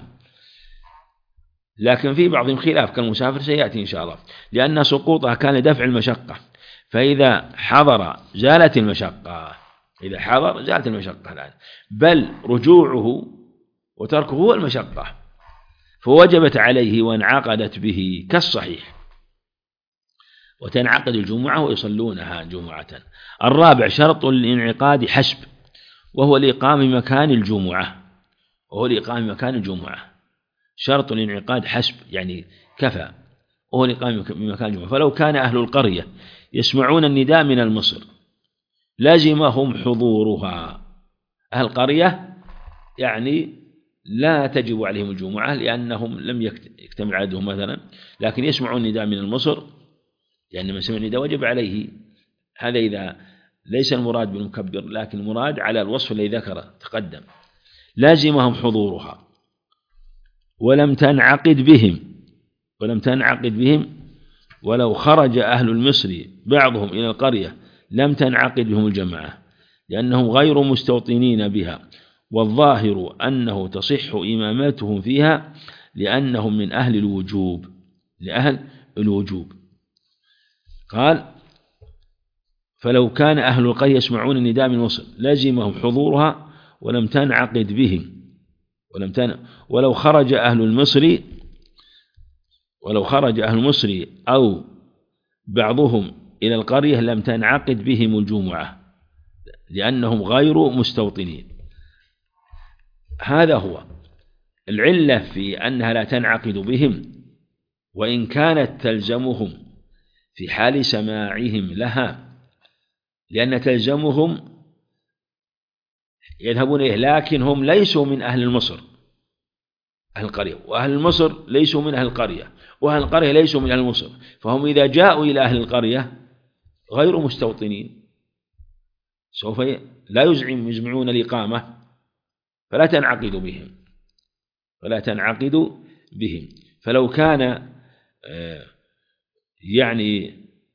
لكن في بعضهم خلاف كالمسافر سيأتي إن شاء الله، لأن سقوطها كان دفع المشقة، فإذا حضر زالت المشقة، إذا حضر زالت المشقة الآن، بل رجوعه وتركه هو المشقة، فوجبت عليه وانعقدت به كالصحيح، وتنعقد الجمعة ويصلونها جمعة. الرابع شرط الانعقاد حسب، وهو لإقام مكان الجمعة، وهو لإقام مكان الجمعة شرط الانعقاد حسب، يعني كفى، وهو لإقام مكان الجمعة. فلو كان أهل القرية يسمعون النداء من المصر لازمهم حضورها، أهل القرية يعني لا تجب عليهم الجمعة لأنهم لم يكتمل عددهم مثلا، لكن يسمعون النداء من المصر، لأن من سمع النداء وجب عليه. هذا إذا ليس المراد بالمكبر، لكن المراد على الوصف الذي ذكر تقدم، لازمهم حضورها ولم تنعقد بهم ولم تنعقد بهم ولو خرج أهل المصر بعضهم إلى القرية لم تنعقد بهم الجماعة، لأنهم غير مستوطنين بها، والظاهر أنه تصح إماماتهم فيها لأنهم من أهل الوجوب، لأهل الوجوب. قال فلو كان أهل القرية يسمعون النداء من مصر لازمهم حضورها ولم تنعقد بهم ولم تن... ولو خرج أهل المصر ولو خرج أهل المصر أو بعضهم إلى القرية لم تنعقد بهم الجمعة لأنهم غير مستوطنين. هذا هو العلة في أنها لا تنعقد بهم، وإن كانت تلزمهم في حال سماعهم لها، لأن تلزمهم يذهبون إليه، لكن هم ليسوا من أهل مصر أهل القرية، وأهل مصر ليسوا من أهل القرية، وأهل القرية ليسوا من أهل مصر، فهم إذا جاءوا إلى أهل القرية غير مستوطنين سوف لا يزعم يجمعون الإقامة، فلا تنعقد بهم فلا تنعقد بهم فلو كان يعني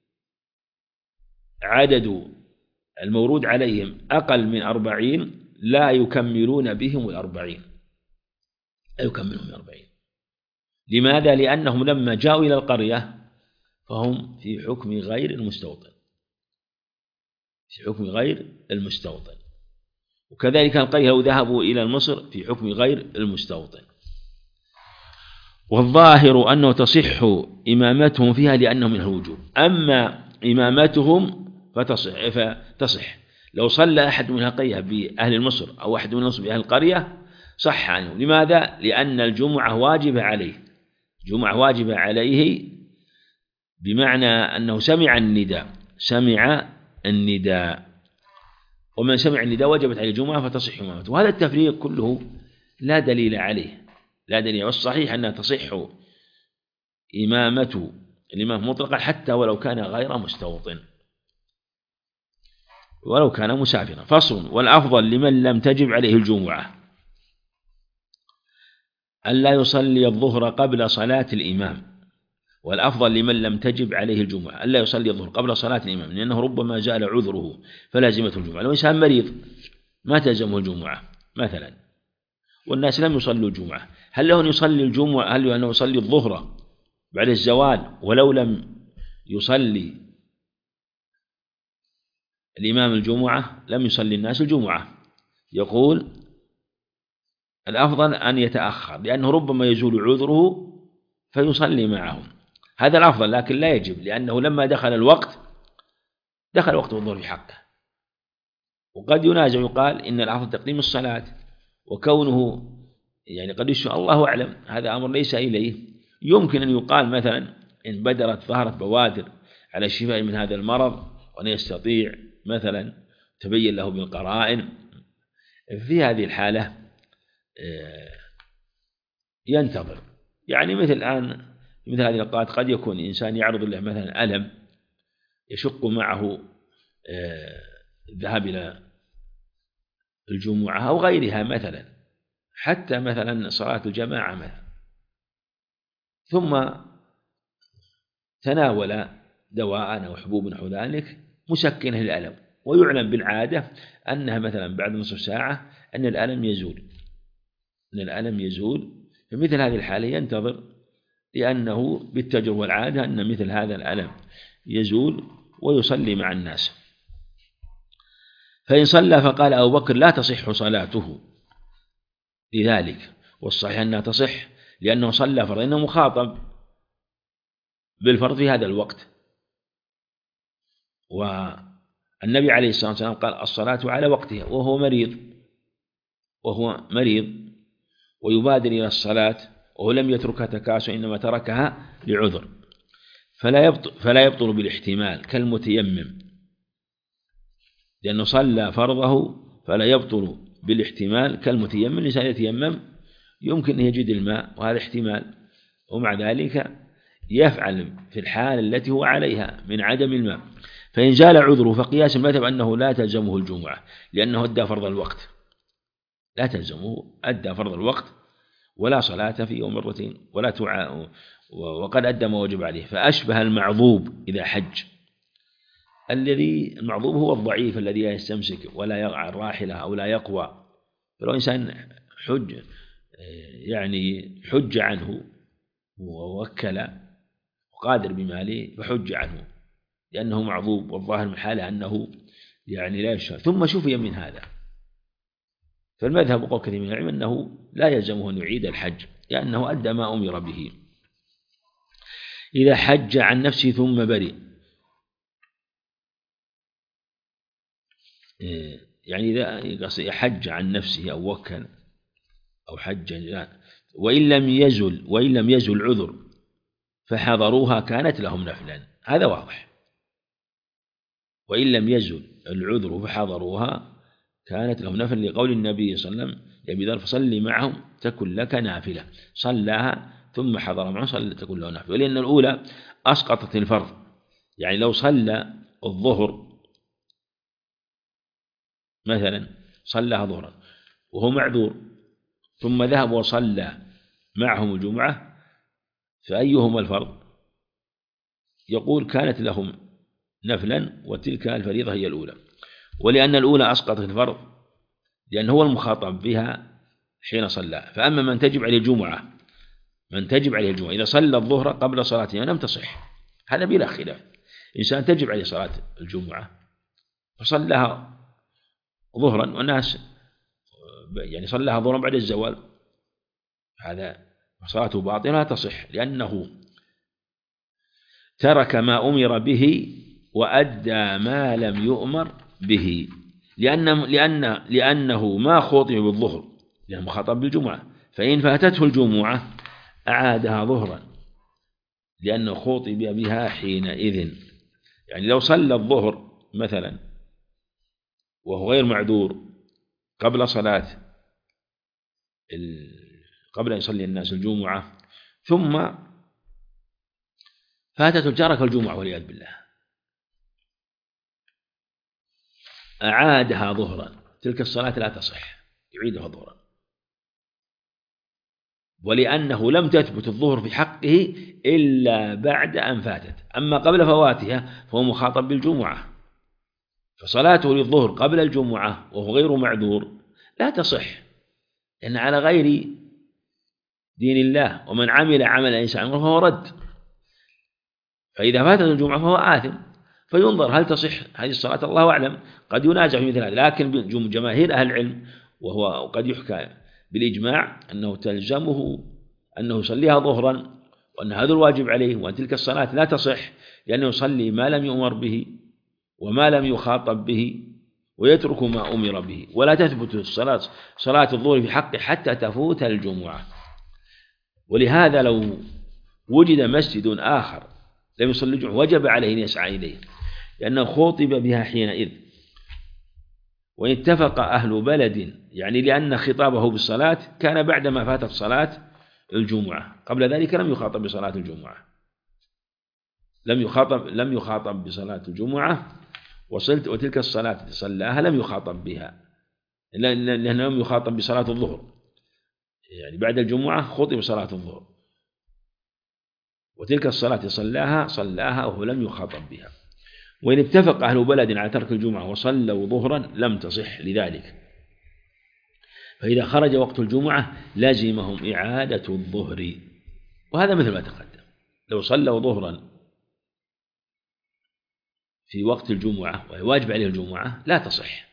عدد المورود عليهم أقل من أربعين لا يكملون بهم الأربعين لا يكملون الأربعين. لماذا؟ لأنهم لما جاءوا إلى القرية فهم في حكم غير المستوطن في حكم غير المستوطن وكذلك القرية لو ذهبوا إلى مصر في حكم غير المستوطن. والظاهر أنه تصح إمامتهم فيها لأنهم من الوجوب، أما إمامتهم فتصح, فتصح لو صلى أحد من القرية بأهل مصر أو أحد من مصر بأهل القرية صح عنه. لماذا؟ لأن الجمعة واجبة عليه جمعة واجبة عليه بمعنى أنه سمع النداء سمع النداء ومن سمع النداء وجبت عليه الجمعة فتصح إمامته. وهذا التفريق كله لا دليل عليه لا دليل والصحيح أنها تصح إمامة الإمام مطلقا حتى ولو كان غير مستوطن ولو كان مسافرا. فصل. والأفضل لمن لم تجب عليه الجمعة ألا يصلي الظهر قبل صلاة الإمام والأفضل لمن لم تجب عليه الجمعة ألا يصلي الظهر قبل صلاة الإمام، لأنه ربما زال عذره فلازمته الجمعة. لو إنسان مريض ما تلزمه الجمعة مثلا والناس لم يصلوا الجمعة، هل له أن يصلي الجمعة هل له أن يصلي الظهر بعد الزوال ولو لم يصلي الإمام الجمعة لم يصلي الناس الجمعة؟ يقول الأفضل أن يتأخر لأنه ربما يزول عذره فيصلي معهم، هذا الأفضل، لكن لا يجب لأنه لما دخل الوقت دخل وقت الظهر في حقه. وقد ينازع يقال إن الأفضل تقديم الصلاة وكونه يعني قد يشاء الله أعلم هذا أمر ليس إليه. يمكن أن يقال مثلا إن بدرت ظهرت بوادر على الشفاء من هذا المرض وأن يستطيع مثلا تبين له بالقرائن، في هذه الحالة ينتظر. يعني مثل الآن مثل هذه الأوقات قد يكون إنسان يعرض له مثلا ألم يشق معه الذهاب إلى الجمعة أو غيرها مثلا، حتى مثلا صلاة الجماعة مثلا، ثم تناول دواء أو حبوب نحو ذلك مسكنة للألم، ويعلم بالعادة أنها مثلا بعد نصف ساعة أن الألم يزول أن الألم يزول في مثل هذه الحالة ينتظر، لأنه بالتجربة والعادة أن مثل هذا الألم يزول ويصلي مع الناس. فإن صلى فقال أبو بكر لا تصح صلاته لذلك، والصحيح أنها تصح لأنه صلى فرض، إنه مخاطب بالفرض في هذا الوقت. والنبي عليه الصلاة والسلام قال الصلاة على وقتها وهو مريض وهو مريض ويبادر إلى الصلاة وهو لم يتركها تكاسل إنما تركها لعذر، فلا يبطل, فلا يبطل بالاحتمال كالمتيمم، لأنه صلى فرضه فلا يبطل بالاحتمال كالمتيمم. الإنسان يتيمم يمكن أن يجد الماء وهذا احتمال، ومع ذلك يفعل في الحال التي هو عليها من عدم الماء. فإن زال عذره فقياس المذهب أنه لا تلزمه الجمعة لأنه أدى فرض الوقت لا تلزمه أدى فرض الوقت ولا صلاة في يوم مرتين ولا تعاء وقد أدى ما وجب عليه. فأشبه المعضوب إذا حج، الذي المعضوب هو الضعيف الذي يستمسك ولا يقع الراحلة أو لا يقوى. فلو إنسان حج يعني حج عنه ووكل وقادر بماله فحج عنه لأنه معضوب، والظاهر من حاله أنه يعني لا يشاء. ثم شفي من هذا، فالمذهب وقول كثير من العلم أنه لا يلزمه أن يعيد الحج لأنه أدى ما أمر به. إذا حج عن نفسه ثم برئ، يعني إذا حج عن نفسه أو وكل أو حج وإن لم يزل وإن لم يزل عذر فحضروها كانت لهم نفلا، هذا واضح. وإن لم يزل العذر فحضروها كانت له نفل لقول النبي صلى الله عليه وسلم يا أبي ذر فصلي معهم تكن لك نافلة، صلاها ثم حضر معهم صلى تكن له نافلة. ولأن الأولى أسقطت الفرض، يعني لو صلى الظهر مثلا صلىها ظهرا وهو معذور ثم ذهب وصلى معهم الجمعة فأيهما الفرض؟ يقول كانت لهم نفلا وتلك الفريضة هي الأولى. ولأن الأولى أسقطت الفرض لأنه هو المخاطب بها حين صلى. فأما من تجب عليه الجمعة من تجب عليه الجمعة إذا صلى الظهر قبل صلاتها لم تصح، هذا بلا خلاف. إنسان تجب عليه صلاة الجمعة فصلىها ظهرا والناس يعني صلىها ظهرا بعد الزوال، هذا صلاته باطلة لا تصح، لأنه ترك ما أمر به وأدى ما لم يؤمر به، لأن لأن لأنه ما خاطب بالظهر لأنه مخاطب بالجمعة، فإن فاتته الجمعة أعادها ظهرا لأنه خاطب بها حينئذ. يعني لو صلى الظهر مثلا وهو غير معذور قبل صلاة قبل أن يصلي الناس الجمعة ثم فاتته ترك الجمعة والعياذ بالله أعادها ظهرا، تلك الصلاة لا تصح، يعيدها ظهرا، ولأنه لم تثبت الظهر في حقه إلا بعد أن فاتت. أما قبل فواتها فهو مخاطب بالجمعة، فصلاته للظهر قبل الجمعة وهو غير معذور لا تصح، لأن على غير دين الله، ومن عمل عمل إنسان فهو رد. فإذا فاتت الجمعة فهو آثم، فينظر هل تصح هذه الصلاة، الله أعلم، قد ينازع في مثل هذا. لكن جماهير أهل العلم وهو قد يحكى بالإجماع أنه تلزمه أنه يصليها ظهرا، وأن هذا الواجب عليه، وأن تلك الصلاة لا تصح لأنه يصلي ما لم يؤمر به وما لم يخاطب به ويترك ما أمر به، ولا تثبت الصلاة صلاة الظهر في حقه حتى تفوت الجمعة. ولهذا لو وجد مسجد آخر لم يصلي الجمعة وجب عليه أن يسعى إليه لأنه خوطب بها حينئذ. وإن اتفق أهل بلد، يعني لأن خطابه بالصلاة كان بعدما فاتت صلاة الجمعة، قبل ذلك لم يخاطب بصلاة الجمعة، لم يخاطب لم يخاطب بصلاة الجمعة وصلت وتلك الصلاة صلاها لم يخاطب بها لأنه لم يخاطب بصلاة الظهر، يعني بعد الجمعة خطب صلاة الظهر، وتلك الصلاة صلاها صلاها وهو لم يخاطب بها. وإن اتفق أهل بلد على ترك الجمعة وصلوا ظهرا لم تصح لذلك، فإذا خرج وقت الجمعة لازمهم إعادة الظهر، وهذا مثل ما تقدم. لو صلوا ظهرا في وقت الجمعة وواجب عليه الجمعة لا تصح،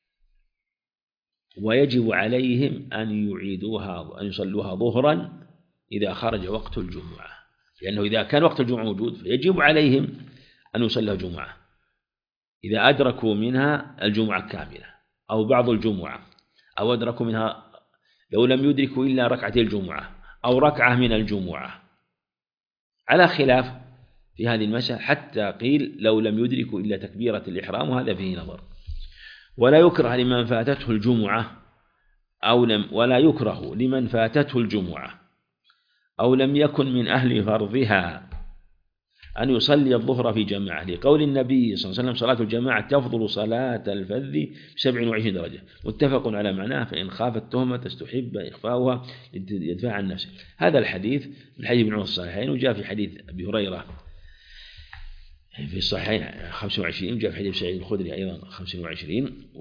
ويجب عليهم أن يعيدوها أن يصلوها ظهرا إذا خرج وقت الجمعة، لأنه إذا كان وقت الجمعة موجود فيجب عليهم أن يصلوا جمعة إذا أدركوا منها الجمعة كاملة أو بعض الجمعة، أو أدركوا منها لو لم يدركوا إلا ركعتي الجمعة أو ركعة من الجمعة، على خلاف في هذه المسألة، حتى قيل لو لم يدركوا إلا تكبيرة الإحرام، وهذا فيه نظر. ولا يكره لمن فاتته الجمعة أو لم ولا يكره لمن فاتته الجمعة أو لم يكن من أهل فرضها أن يصلي الظهر في جماعة، لقول النبي صلى الله عليه وسلم صلاة الجماعة تفضل صلاة الفذ بسبع وعشرين درجة، متفق على معناه، فإن خافت تهمة استحب إخفاؤها ليدفع عن نفسه. هذا الحديث من حديث ابن عمر الصحيحين، وجاء في حديث أبي هريرة في الصحيحين خمسة وعشرين، وجاء في حديث سعيد الخدري أيضا خمسة وعشرين،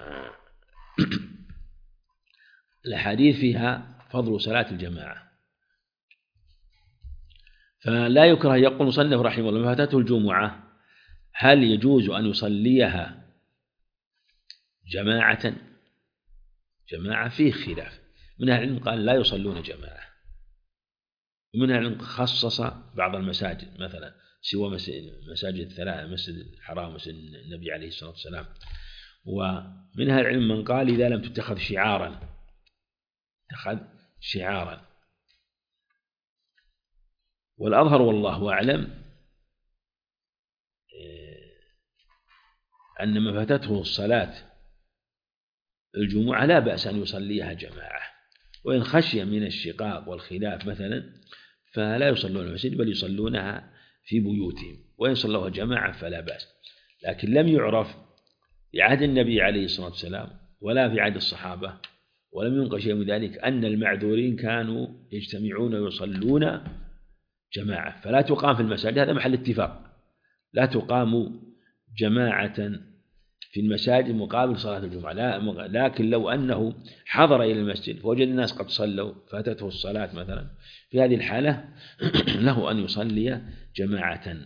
والحديث فيها فضل صلاة الجماعة. فلا يكره. يقول مصنف رحمه الله: فاتته الجمعة هل يجوز أن يصليها جماعة؟ جماعة فيه خلاف، من أهل العلم قال لا يصلون جماعة، ومن أهل العلم خصص بعض المساجد مثلا سوى مساجد الثلاثة، مسجد الحرام مسجد النبي عليه الصلاة والسلام. ومن أهل العلم من قال إذا لم تتخذ شعارا اتخذ شعارا. والأظهر والله أعلم أن ما فاتته الصلاة الجمعة لا بأس أن يصليها جماعة، وإن خشي من الشقاق والخلاف مثلا فلا يصلون المسجد بل يصلونها في بيوتهم، وإن صلوها جماعة فلا بأس. لكن لم يعرف في عهد النبي عليه الصلاة والسلام ولا في عهد الصحابة ولم ينقل شيء من ذلك أن المعذورين كانوا يجتمعون ويصلون جماعة، فلا تقام في المساجد، هذا محل اتفاق، لا تقام جماعة في المساجد مقابل صلاة الجمعة. لا، لكن لو أنه حضر إلى المسجد فوجد الناس قد صلوا فاتته الصلاة مثلا، في هذه الحالة له أن يصلي جماعة،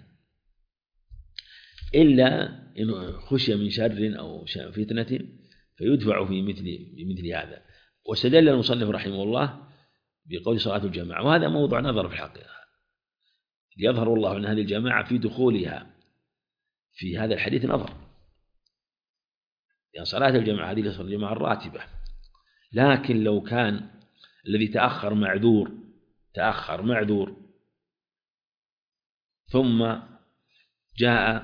إلا إن خشي من شر أو فتنة فيدفع في مثل بمثل هذا. واستدل المصنف رحمه الله بقول صلاة الجماعة، وهذا موضع نظر في الحقيقة، يظهر الله أن هذه الجماعة في دخولها في هذا الحديث نظر، يعني صلاة الجماعة هذه لصلاة الجماعة الراتبة، لكن لو كان الذي تأخر معذور تأخر معذور ثم جاء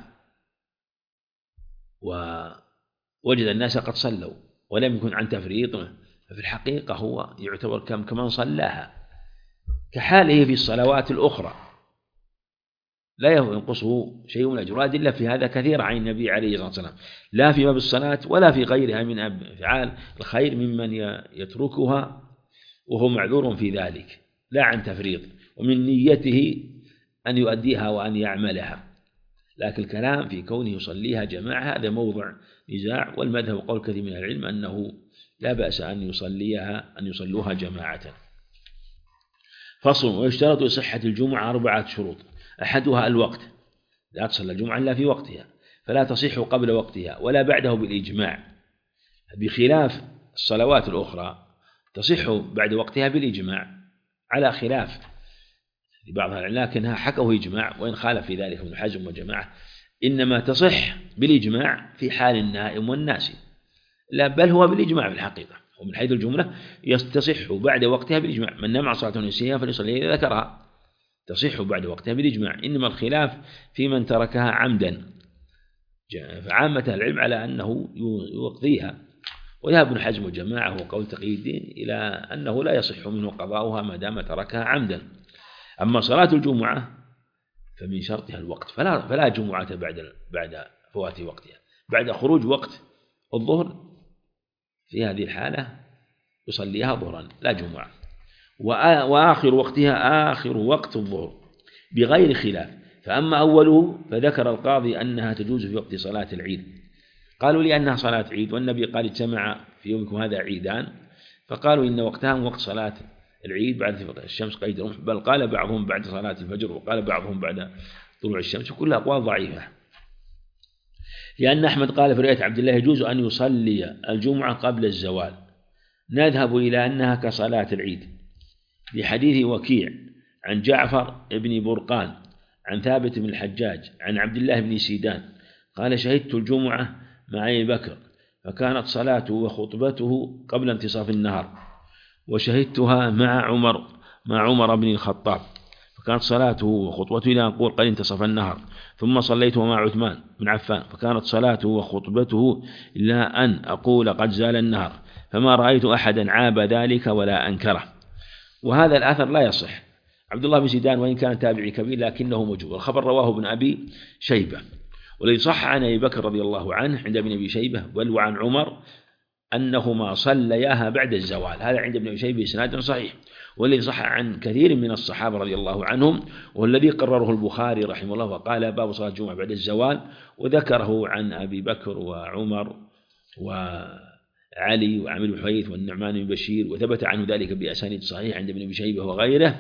ووجد الناس قد صلوا ولم يكن عن تفريط، ففي الحقيقة هو يعتبر كم كمان صلاها، كحاله في الصلوات الأخرى لا ينقصه شيء من الأجر. إلا في هذا كثير عن النبي عليه الصلاة والسلام، لا في باب الصلاة ولا في غيرها من أفعال الخير ممن يتركها وهو معذور في ذلك لا عن تفريط ومن نيته أن يؤديها وأن يعملها. لكن الكلام في كونه يصليها جماعة هذا موضع نزاع، والمذهب قول كثير من العلم أنه لا بأس أن يصليها أن يصلوها جماعة. فصل. ويشترط لصحة الجمعة أربعة شروط، أحدها الوقت، لا تصلى الجمعة إلا في وقتها، فلا تصح قبل وقتها ولا بعده بالإجماع، بخلاف الصلوات الأخرى تصح بعد وقتها بالإجماع على خلاف لبعضها، لكنها حكوا إجماع وإن خالف في ذلك ابن حزم وجماعة، إنما تصح بالإجماع في حال النائم والناسي، لا بل هو بالإجماع في الحقيقة، ومن حيث الجملة تصح بعد وقتها بالإجماع، من نام عن صلاة نسيها فليصلي إذا ذكرها، تصح بعد وقتها بالإجماع، إنما الخلاف في من تركها عمدا، فعامة العلم على أنه يقضيها، وذهب ابن حزم وجماعة وقول تقي الدين إلى أنه لا يصح منه قضاؤها ما دام تركها عمدا. أما صلاة الجمعة فمن شرطها الوقت، فلا, فلا جمعة بعد بعد فوات وقتها، بعد خروج وقت الظهر في هذه الحالة يصليها ظهرا لا جمعة، وآخر وقتها آخر وقت الظهر بغير خلاف. فأما أوله فذكر القاضي أنها تجوز في وقت صلاة العيد، قالوا لأنها صلاة عيد والنبي قال اجتمع في يومكم هذا عيدان، فقالوا إن وقتها وقت صلاة العيد بعد الشمس قيد رمح، بل قال بعضهم بعد صلاة الفجر وقال بعضهم بعد طلوع الشمس، وكل أقوال ضعيفة، لأن أحمد قال في رواية عبد الله يجوز أن يصلي الجمعة قبل الزوال، نذهب إلى أنها كصلاة العيد بحديث وكيع عن جعفر بن برقان عن ثابت بن الحجاج عن عبد الله بن سيدان قال شهدت الجمعة مع أبي بكر فكانت صلاته وخطبته قبل انتصاف النهار، وشهدتها مع عمر مع عمر بن الخطاب فكانت صلاته وخطبته إلى أن قول قد انتصف النهار، ثم صليته مع عثمان بن عفان فكانت صلاته وخطبته إلى أن أقول قد زال النهار، فما رأيت أحدا عاب ذلك ولا أنكره. وهذا الأثر لا يصح. عبد الله بن سيدان وإن كان تابعي كبير لكنه مجهول، الخبر رواه ابن أبي شيبة، والذي صح عن أبي بكر رضي الله عنه عند ابن أبي شيبة بل وعن عمر أنهما صلياها بعد الزوال، هذا عند ابن أبي شيبة إسناد صحيح، والذي صح عن كثير من الصحابة رضي الله عنهم، والذي قرره البخاري رحمه الله وقال باب صلاة الجمعة بعد الزوال، وذكره عن أبي بكر وعمر وعلي وعمرو بن حويث والنعمان بن بشير، وثبت عنه ذلك بأسانيد صحيح عند ابن أبي شيبة وغيره.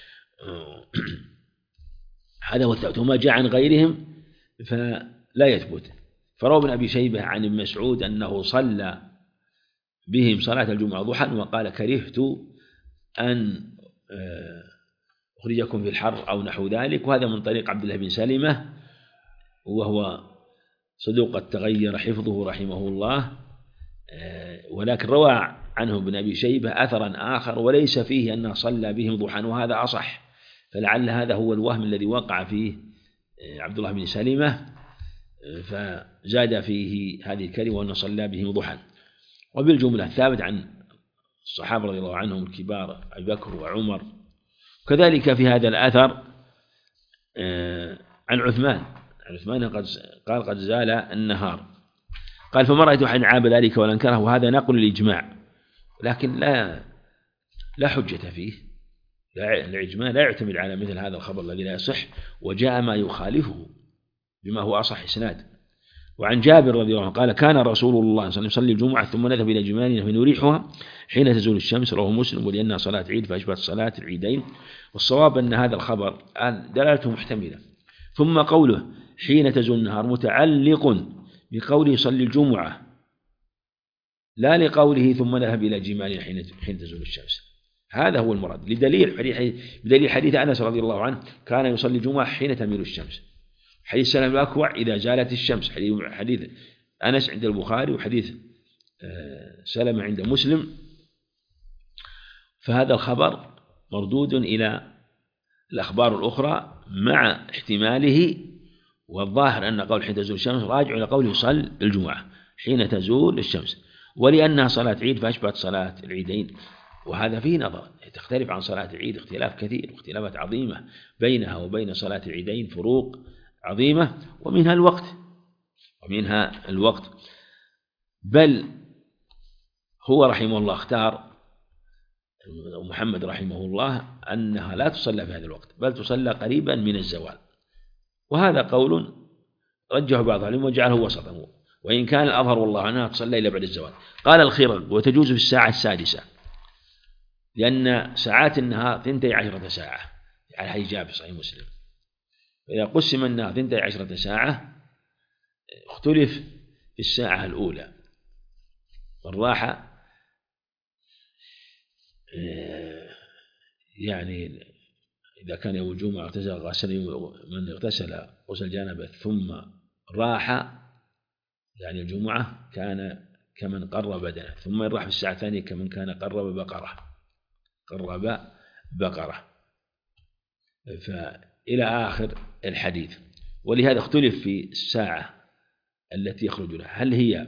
هذا هو الثابت، وما جاء عن غيرهم فلا يثبت. فروى ابن أبي شيبة عن ابن مسعود أنه صلى بهم صلاة الجمعة ضحى وقال كرهت أن أخرجكم في الحر أو نحو ذلك، وهذا من طريق عبد الله بن سلمة وهو صدوق قد تغير حفظه رحمه الله، ولكن روى عنه ابن أبي شيبة أثرا آخر وليس فيه أنه صلى بهم ضحى، وهذا أصح، فلعل هذا هو الوهم الذي وقع فيه عبد الله بن سلمة فزاد فيه هذه الكلمة وأنه صلى بهم ضحى. وبالجملة ثابت عن الصحابة رضي الله عنهم الكبار أبي بكر وعمر. كذلك في هذا الأثر عن عثمان عثمان قد قال قد زال النهار، قال فما رأيت أحد عاب ذلك ولا انكره، وهذا نقل الإجماع لكن لا لا حجة فيه، الإجماع لا يعتمد على مثل هذا الخبر الذي لا يصح، وجاء ما يخالفه بما هو أصح إسناد. وعن جابر رضي الله عنه قال كان رسول الله صلى الله عليه وسلم يصلي الجمعة ثم نذهب إلى جمالنا فنريحها حين تزول الشمس، رواه مسلم، ولأنها صلاة عيد فأشبهت صلاة العيدين. والصواب أن هذا الخبر دلالته محتملة. ثم قوله حين تزول النهار متعلق بقوله صلي الجمعة لا لقوله ثم نذهب إلى جمالنا حين تزول الشمس، هذا هو المراد لدليل حديث بدليل حديث أنس رضي الله عنه كان يصلي الجمعة حين تميل الشمس، حديث سلم الأكوع إذا زالت الشمس، حديث أنس عند البخاري وحديث سلم عند مسلم. فهذا الخبر مردود إلى الأخبار الأخرى مع احتماله، والظاهر أن قول حين تزول الشمس راجع إلى قوله صل الجمعة حين تزول الشمس، ولأنها صلاة عيد فأشبهت صلاة العيدين. وهذا فيه نظر، تختلف عن صلاة العيد اختلاف كثير واختلافات عظيمة بينها وبين صلاة العيدين، فروق عظيمة، ومنها الوقت ومنها الوقت بل هو رحمه الله اختار محمد رحمه الله أنها لا تصلى في هذا الوقت بل تصلى قريبا من الزوال، وهذا قول رجه بعض العلماء وجعله وسطا، وإن كان الأظهر والله أنها تصلى إلى بعد الزوال. قال الخرق وتجوز في الساعة السادسة، لأن ساعات النهار ثنتي عشرة ساعة على حديث جابر صحيح مسلم، فإذا قسم النهار ثنتي عشرة ساعة اختلف في الساعة الأولى، والراحة يعني إذا كان يوم الجمعة اغتسل غسل من اغتسل غسل جانبه ثم راح يعني الجمعة كان كمن قرب بدنه، ثم يراح في الساعة الثانية كمن كان قرب بقرة قرب بقرة فإلى آخر الحديث. ولهذا اختلف في الساعة التي يخرج لها، هل هي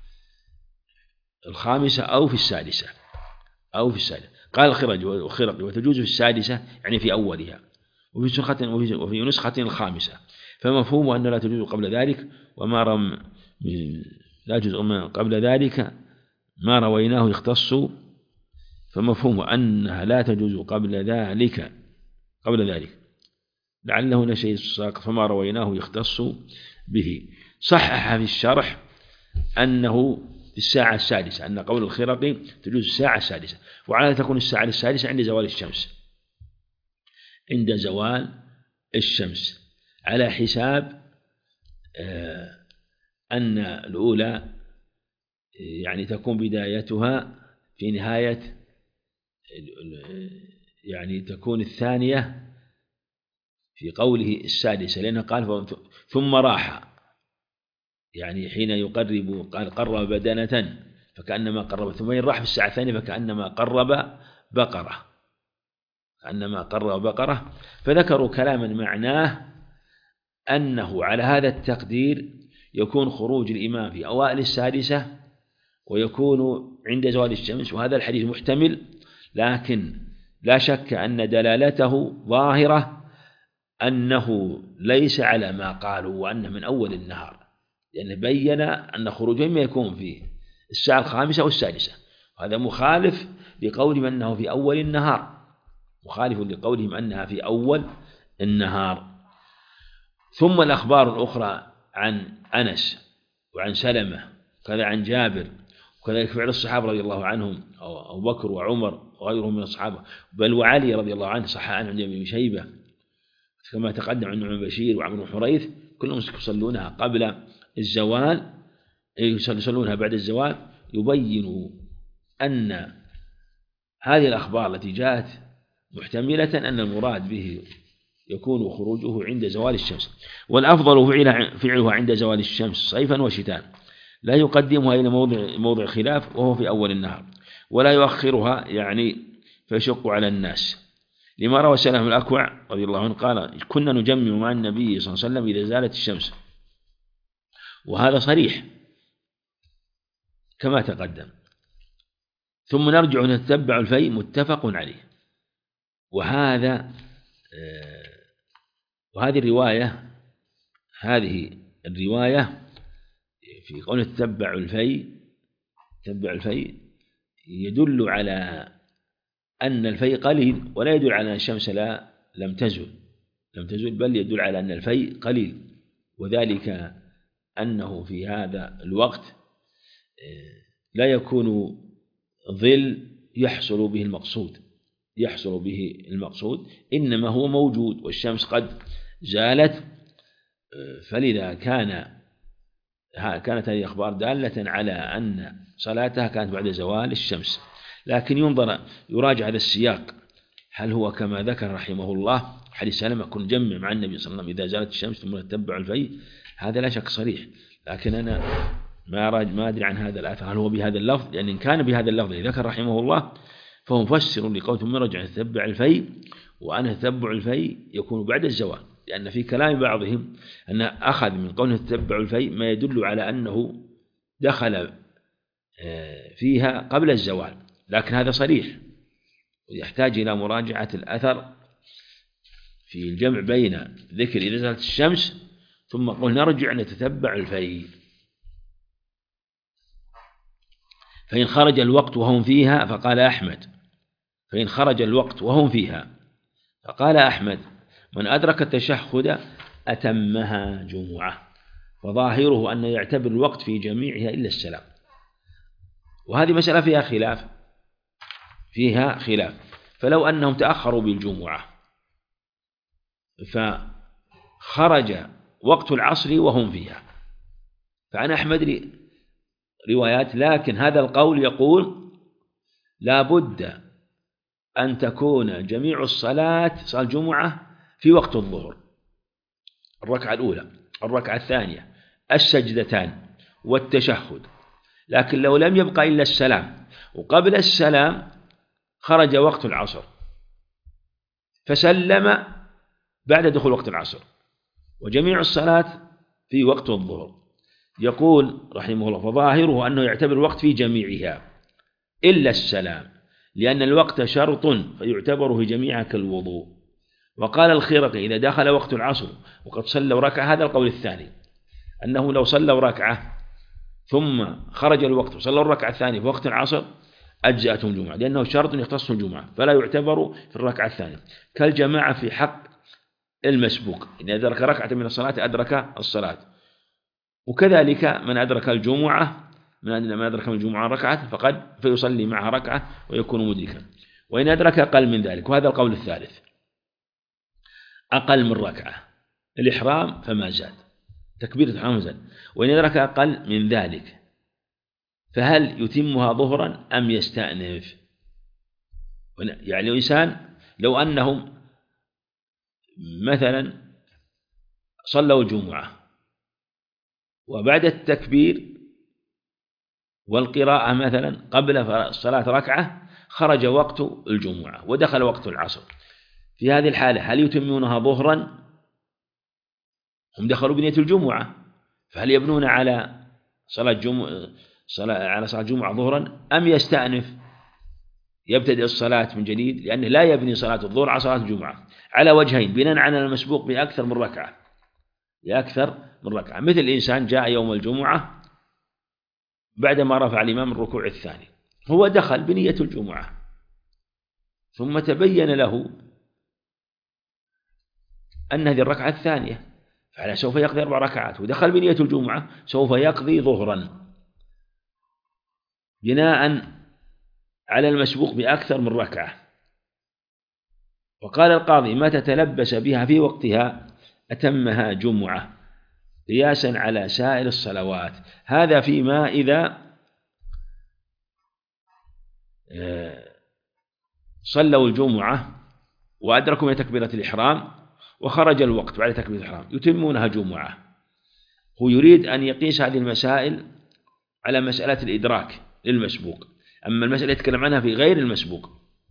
الخامسة أو في السادسة أو في السادسة. قال الخرج والخرقي وتجوز في السادسة يعني في أولها، وفي نسخة وفي نسخة الخامسة، فمفهوم أن لا تجوز قبل ذلك، وما رم لا جزء قبل ذلك ما رويناه يختص، فمفهوم أنها لا تجوز قبل ذلك قبل ذلك لعله هنا شيء ساق فما رويناه يختص به. صحح في الشرح أنه في الساعة السادسة، أن قول الخرقي تجوز الساعة السادسة، وعلى تكون الساعة السادسة عند زوال الشمس عند زوال الشمس على حساب أن الأولى يعني تكون بدايتها في نهاية يعني تكون الثانية في قوله السادسة، لأنه قال ثم راح يعني حين يقرب قال قرب بدنة فكأنما قرب، ثم راح في الساعة الثانية فكأنما قرب بقرة كأنما قرب بقرة. فذكروا كلاما معناه أنه على هذا التقدير يكون خروج الإمام في أوائل السادسة ويكون عند زوال الشمس، وهذا الحديث محتمل، لكن لا شك أن دلالته ظاهرة أنه ليس على ما قالوا وأنه من أول النهار، لأنه بين أن خروجه إما يكون في الساعة الخامسة والسادسة، وهذا مخالف لقولهم أنه في أول النهار مخالف لقولهم أنها في أول النهار. ثم الأخبار الأخرى عن أنس وعن سلمة وكذا عن جابر وكذلك فعل الصحابة رضي الله عنهم أبو بكر وعمر وغيرهم من الصحابة، بل وعلي رضي الله عنه صح عنه عند ابن شيبة كما تقدم عن نعمان بشير وعمرو حريث، كلهم يصلونها قبل الزوال يصلونها بعد الزوال، يبين أن هذه الأخبار التي جاءت محتملة أن المراد به يكون خروجه عند زوال الشمس، والأفضل فعلها عند زوال الشمس صيفا وشتاء، لا يقدمها إلى موضع موضع خلاف وهو في أول النهار، ولا يؤخرها يعني فيشق على الناس، لما روى سلمة الأكوع رضي الله عنه قال كنا نجمع مع النبي صلى الله عليه وسلم إذا زالت الشمس، وهذا صريح كما تقدم. ثم نرجع نتبع الفيء متفق عليه. وهذا وهذه الرواية هذه الرواية في قول تتبع الفيء تتبع الفيء يدل على أن الفيء قليل، ولا يدل على أن الشمس لا لم تزل لم تزل بل يدل على أن الفيء قليل، وذلك أنه في هذا الوقت لا يكون ظل يحصل به المقصود يحصل به المقصود إنما هو موجود والشمس قد زالت. فلذا كان كانت هذه الأخبار دالة على أن صلاتها كانت بعد زوال الشمس. لكن ينظر يراجع هذا السياق، هل هو كما ذكر رحمه الله حديث سلمة كن جمع مع النبي صلى الله عليه وسلم إذا زالت الشمس ثم نتبع الفيء؟ هذا لا شك صريح، لكن أنا ما ما أدري عن هذا الأثر هل هو بهذا اللفظ، لأن إن كان بهذا اللفظ ذكر رحمه الله فهو مفسر لقول ثم رجع نتبع الفيء، وأن تتبع الفيء يكون بعد الزوال، لأن في كلام بعضهم أن أخذ من قوله تتبع الفيء ما يدل على أنه دخل فيها قبل الزوال، لكن هذا صريح ويحتاج إلى مراجعة الأثر في الجمع بين ذكر إذا زالت الشمس ثم قل نرجع نتتبع الفيء. فإن خرج الوقت وهم فيها فقال أحمد فإن خرج الوقت وهم فيها فقال أحمد من أدرك التشهد أتمها جمعة، فظاهره أن يعتبر الوقت في جميعها إلا السلام. وهذه مسألة فيها خلاف فيها خلاف فلو أنهم تأخروا بالجمعة فخرج وقت العصر وهم فيها، فعن أحمد روايات، لكن هذا القول يقول لا بد أن تكون جميع الصلاة صلاة الجمعة في وقت الظهر، الركعة الأولى الركعة الثانية السجدتان والتشهد، لكن لو لم يبقى إلا السلام وقبل السلام خرج وقت العصر فسلم بعد دخول وقت العصر وجميع الصلاة في وقت الظهر، يقول رحمه الله فظاهره أنه يعتبر الوقت في جميعها إلا السلام، لأن الوقت شرط فيعتبر في جميعها كالوضوء. وقال الخرقي إذا دخل وقت العصر وقد صلوا ركعة، هذا القول الثاني أنه لو صلوا ركعة ثم خرج الوقت وصلوا الركعة الثانية في وقت العصر أجزأتهم الجمعة، لأنه شرط يختص الجمعة فلا يعتبر في الركعة الثانية، كالجماعة في حق المسبوق إذا أدرك ركعة من الصلاة أدرك الصلاة، وكذلك من أدرك الجمعة من أدرك من الجمعة ركعة فقد فيصلي معها ركعة ويكون مدركا. وإن أدرك أقل من ذلك، وهذا القول الثالث أقل من ركعة الإحرام فما زاد تكبيرة الإحرام زاد، وإن أدرك أقل من ذلك فهل يتمها ظهرا أم يستأنف؟ يعني الإنسان لو أنهم مثلا صلوا الجمعة وبعد التكبير والقراءة مثلا قبل الصلاة ركعة خرج وقت الجمعة ودخل وقت العصر، في هذه الحالة هل يتمونها ظهرا؟ هم دخلوا بنية الجمعة، فهل يبنون على صلاة جمعة صلاة على صلاة الجمعة ظهرا أم يستأنف يبتدئ الصلاة من جديد؟ لأنه لا يبني صلاة الظهر على صلاة الجمعة على وجهين، بناء على المسبوق بأكثر من ركعة بأكثر من ركعة، مثل الإنسان جاء يوم الجمعة بعدما رفع الإمام الركوع الثاني هو دخل بنية الجمعة ثم تبين له أن هذه الركعة الثانية فعلى سوف يقضي أربع ركعات، ودخل بنية الجمعة سوف يقضي ظهرا بناء على المسبوق بأكثر من ركعة. وقال القاضي ما تتلبس بها في وقتها أتمها جمعة قياسا على سائر الصلوات، هذا فيما إذا صلوا الجمعة وأدركوا من تكبيرة الإحرام وخرج الوقت بعد تكبيرة الإحرام يتمونها جمعة. هو يريد أن يقيس هذه المسائل على مسألة الإدراك للمسبوق، أما المسألة يتكلم عنها في غير المسبوق،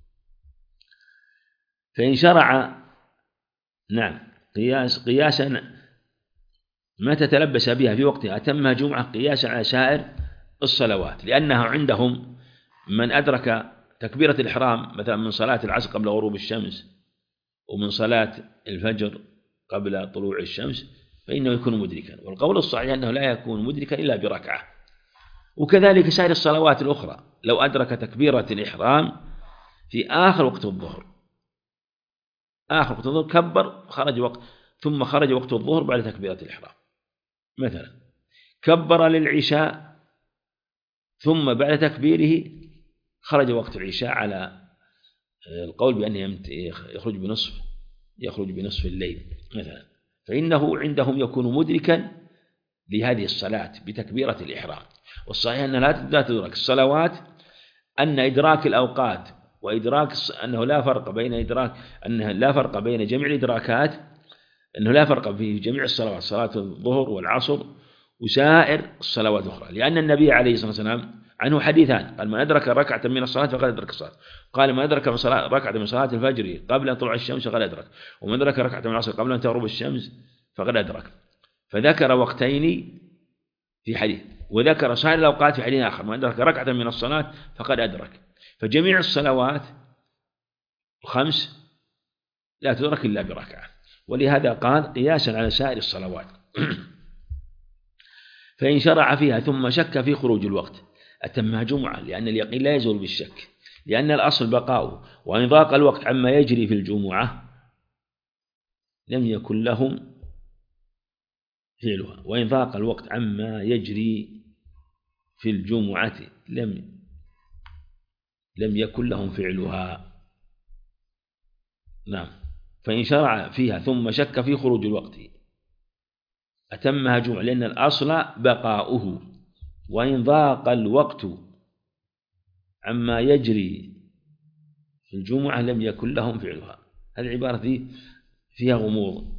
فإن شرع نعم قياس قياسا ما تتلبس بها في وقتها أتمها جمعة قياسا على سائر الصلوات، لأنها عندهم من أدرك تكبيرة الإحرام مثلا من صلاة العصر قبل غروب الشمس ومن صلاة الفجر قبل طلوع الشمس فإنه يكون مدركا، والقول الصحيح أنه لا يكون مدركا إلا بركعة. وكذلك سائر الصلوات الأخرى لو أدرك تكبيرة الإحرام في آخر وقت الظهر، آخر وقت الظهر كبر خرج وقت، ثم خرج وقت الظهر بعد تكبيرة الإحرام، مثلا كبر للعشاء ثم بعد تكبيره خرج وقت العشاء على القول بأنه يخرج بنصف يخرج بنصف الليل مثلا، فإنه عندهم يكون مدركا لهذه الصلاة بتكبيرة الإحرام. والصحيح أن لا تدرك الصلوات، أن إدراك الأوقات وإدراك أنه لا فرق بين إدراك أنه لا فرق بين جميع الإدراكات، أنه لا فرق في جميع الصلوات، صلاة الظهر والعصر وسائر الصلوات الأخرى، لأن النبي عليه الصلاة والسلام عنه حديثان، قال من أدرك ركعة من الصلاة فقد أدرك الصلاة، قال من أدرك من صلاة ركعة من صلاة الفجر قبل أن تطلع الشمس فقد أدرك، ومن أدرك ركعة من العصر قبل أن تغرب الشمس فقد أدرك. فذكر وقتين في حديث، وذكر سائر الأوقات في حديث آخر، من أدرك ركعة من الصلاة فقد أدرك. فجميع الصلوات الخمس لا تدرك إلا بركعة، ولهذا قال قياسا على سائر الصلوات. فإن شرع فيها ثم شك في خروج الوقت أتمها جمعة، لأن اليقين لا يزول بالشك، لأن الأصل بقاؤه، وإن ضاق الوقت عما يجري في الجمعة لم يكن لهم فعلها، وإن ضاق الوقت عما يجري في الجمعة لم لم يكن لهم فعلها. نعم. فإن شرع فيها ثم شك في خروج الوقت أتمها جمعة، لأن الأصل بقاؤه، وإن ضاق الوقت عما يجري في الجمعة لم يكن لهم فعلها. هذه العبارة دي فيها غموض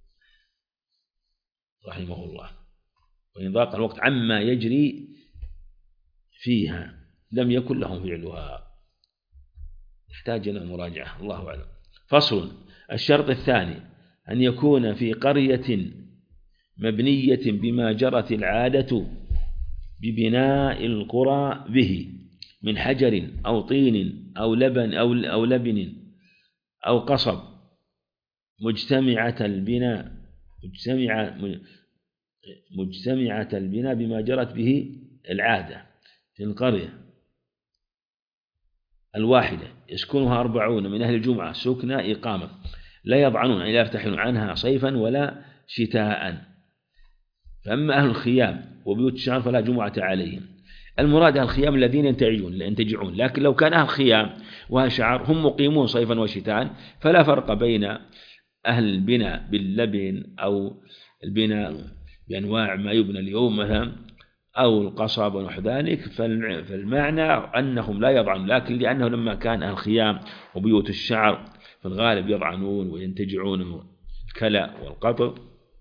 رحمه الله. وإن ضاق الوقت عما يجري فيها لم يكن لهم فعلها، يحتاج إلى مراجعة، الله أعلم. فصل. الشرط الثاني أن يكون في قرية مبنية بما جرت العادة ببناء القرى به من حجر أو طين أو لبن أو أو لبن أو قصب مجتمعة البناء مجتمعة مجتمعة البناء بما جرت به العادة في القرية الواحدة يسكنها أربعون من أهل الجمعة سكنى إقامة لا يضعنون أي لا يرتحلون عنها صيفا ولا شتاء. فأما أهل الخيام وبيوت الشعر فلا جمعة عليهم. المراد أهل الخيام الذين ينتجون ينتجعون، لكن لو كان أهل الخيام وأهل الشعر هم مقيمون صيفا وشتاء فلا فرق بين أهل البناء باللبن أو البناء بأنواع ما يبنى اليوم مثلا أو القصب ونحو ذلك، فالمعنى أنهم لا يضعنون، لكن لأنه لما كان أهل الخيام وبيوت الشعر في الغالب يضعنون وينتجعون الكلى والقطر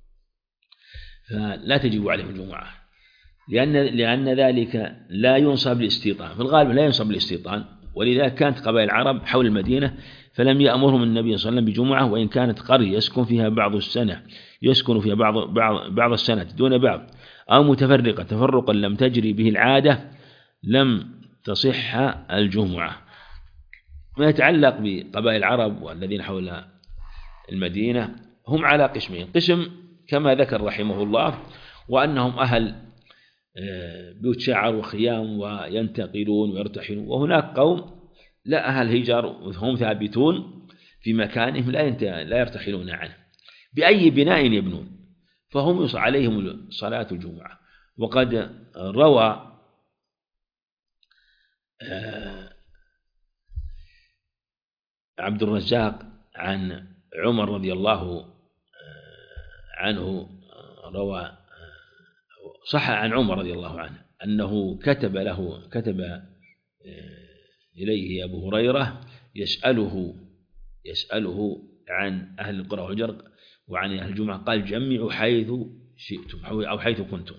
فلا تجب عليهم الجمعة، لأن لأن ذلك لا ينصب الاستيطان، في الغالب لا ينصب الاستيطان، ولذلك كانت قبائل العرب حول المدينة فلم يأمرهم النبي صلى الله عليه وسلم بجمعة، وإن كانت قرية يسكن فيها بعض السنة يسكن فيها بعض بعض بعض السنة دون بعض، أو متفرقة تفرقا لم تجري به العادة لم تصح الجمعة. ما يتعلق بقبائل العرب والذين حول المدينة هم على قسمين: قسم كما ذكر رحمه الله وأنهم أهل بيوت شعر وخيام وينتقلون ويرتحلون، وهناك قوم لا أهل هجر هم ثابتون في مكانهم لا لا يرتحلون عنه بأي بناء يبنون، فهم عليهم صلاة الجمعة. وقد روى عبد الرزاق عن عمر رضي الله عنه روى صح عن عمر رضي الله عنه أنه كتب له كتب إليه أبو هريرة يسأله يسأله عن أهل القرى والهجر وعن أهل الجمعة، قال جمعوا حيث شئتم أو حيث كنتم.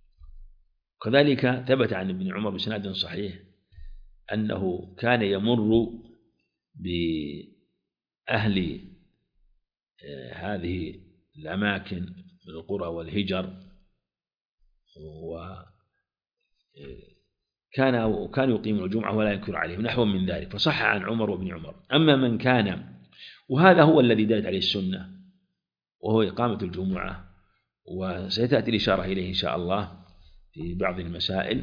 كذلك ثبت عن ابن عمر بسند صحيح أنه كان يمر بأهل هذه الأماكن من القرى والهجر كان أو كان يقيم الجمعة ولا ينكر عليهم نحو من ذلك، فصح عن عمر وابن عمر. أما من كان، وهذا هو الذي دلت عليه السنة، وهو إقامة الجمعة، وستأتي الإشارة إليه إن شاء الله في بعض المسائل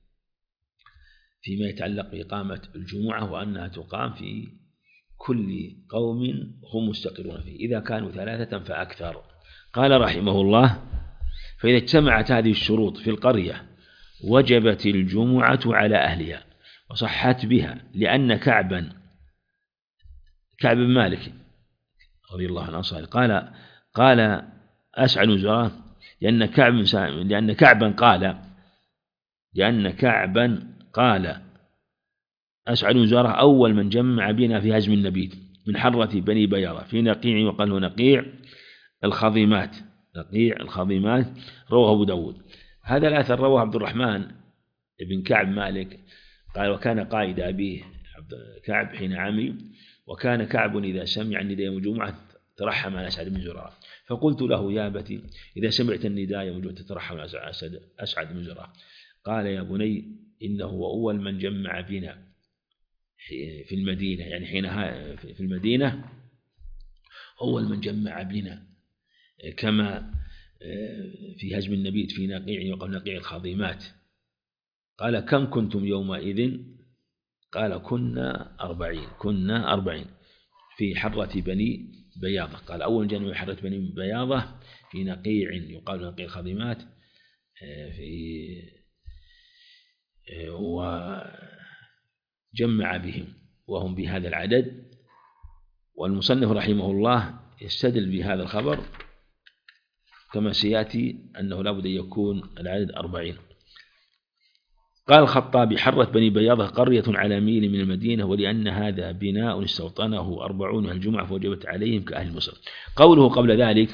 فيما يتعلق بإقامة الجمعة، وأنها تقام في كل قوم هم مستقرون فيه إذا كانوا ثلاثة فأكثر. قال رحمه الله: فإذا اجتمعت هذه الشروط في القرية وجبت الجمعة على أهلها وصحت بها، لأن كعبا كعب بن مالك رضي الله عنه الأنصاري قال قال أسعد زراه لأن كعب لأن كعبا قال لأن كعبا قال أسعد زراه أول من جمع بنا في هزم النبيذ من حرة بني بيرة في نقيع، وقال له نقيع الخضيمات نقيع الخضيمات، رواه أبو داود. هذا الأثر رواه عبد الرحمن بن كعب مالك قال: وكان قائد أبيه كعب حين عمي، وكان كعب إذا سمع النداء يوم الجمعة ترحم على أسعد بن زرارة، فقلت له: يا أبتي إذا سمعت النداء يوم الجمعة تترحم على أسعد بن زرارة. قال: يا بني إنه أول من جمع بنا في المدينة، يعني حينها في المدينة أول من جمع بنا، كما في هزم النبيذ في نقيع، وقال نقيع الخضيمات. قال: كم كنتم يومئذ؟ قال: كنا أربعين كنا أربعين في حرة بني بياضة. قال: أول جانب حرة بني بياضة في نقيع يقال نقيع الخضيمات، في وجمع بهم وهم بهذا العدد. والمصنف رحمه الله يستدل بهذا الخبر كما سيأتي أنه لا بد أن يكون العدد أربعين. قال الخطابي: حرة بني بياضة قرية على ميل من المدينة، ولأن هذا بناء استوطنه أربعون أهل الجمعة فوجبت عليهم كأهل مصر. قوله قبل ذلك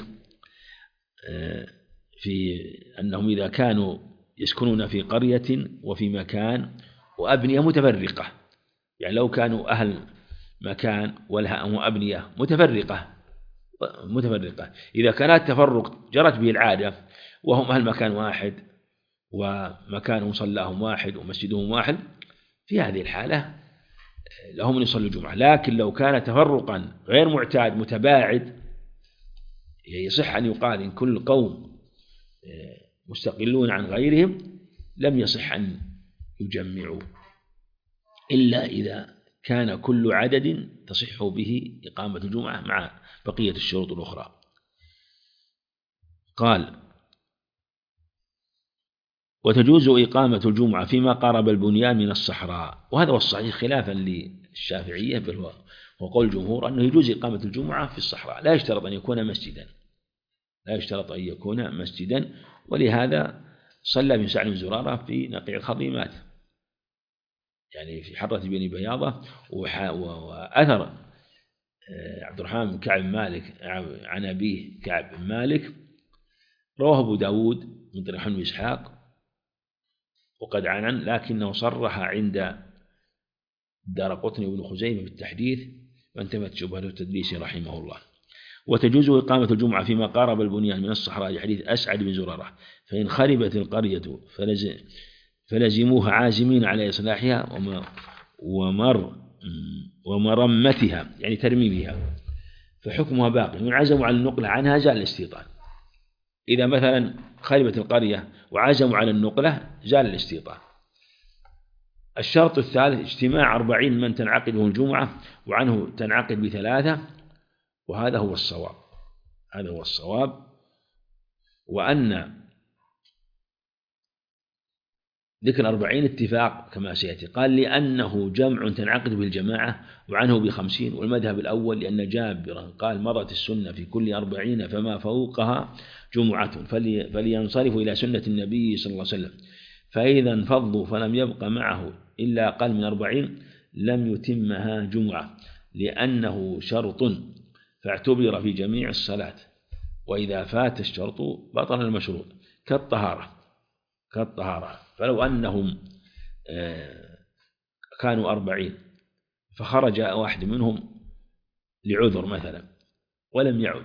في أنهم إذا كانوا يسكنون في قرية وفي مكان وأبنية متفرقة، يعني لو كانوا أهل مكان ولها أبنية متفرقة متفرقة إذا كانت تفرق جرت به العادة وهم أهل مكان واحد ومكان مصلاهم واحد ومسجدهم واحد، في هذه الحالة لهم أن يصلوا الجمعة. لكن لو كان تفرقا غير معتاد متباعد، يصح أن يقال إن كل قوم مستقلون عن غيرهم لم يصح أن يجمعوا، إلا إذا كان كل عدد تصح به إقامة الجمعة مع بقية الشروط الأخرى. قال: وتجوز إقامة الجمعة فيما قارب البنيان من الصحراء، وهذا هو الصحيح خلافا للشافعية، بل هو وقول الجمهور أنه يجوز إقامة الجمعة في الصحراء، لا يشترط أن يكون مسجدا لا يشترط أن يكون مسجدا ولهذا صلى بن سعد بن زرارة في نقيع الخضيمات، يعني في حرة بني بياضة. وأثر عبد الرحمن بن كعب مالك عن أبيه كعب بن مالك رواه أبو داود من طريق بن إسحاق وقد عنن، لكنه صرح عند الدارقطني وابن خزيمة بالتحديث وانتفت شبهة التدليس رحمه الله. وتجوز إقامة الجمعة فيما قارب البنيان من الصحراء لحديث أسعد بن زرارة: فإن خربت القرية فلزموها عازمين على إصلاحها ومر ومرمتها، يعني ترميمها، فحكمها باقي، وإن عزموا على النقلة عنها زال الاستيطان. إذا مثلا خربت القرية وعزموا على النقلة زال الاستيطان. الشرط الثالث اجتماع أربعين من تنعقد به الجمعة وعنه تنعقد بثلاثة، وهذا هو الصواب هذا هو الصواب وأن ذكر أربعين اتفاق كما سيأتي. قال: لأنه جمع تنعقد بالجماعة وعنه بخمسين، والمذهب الأول لأن جابرا قال: مرت السنة في كل أربعين فما فوقها جمعة فلي فلينصرفوا إلى سنة النبي صلى الله عليه وسلم، فإذا انفضوا فلم يبق معه إلا أقل من أربعين لم يتمها جمعة، لأنه شرط فاعتبر في جميع الصلاة، وإذا فات الشرط بطل المشروط كالطهارة كالطهارة فلو أنهم كانوا أربعين فخرج واحد منهم لعذر مثلا ولم يعد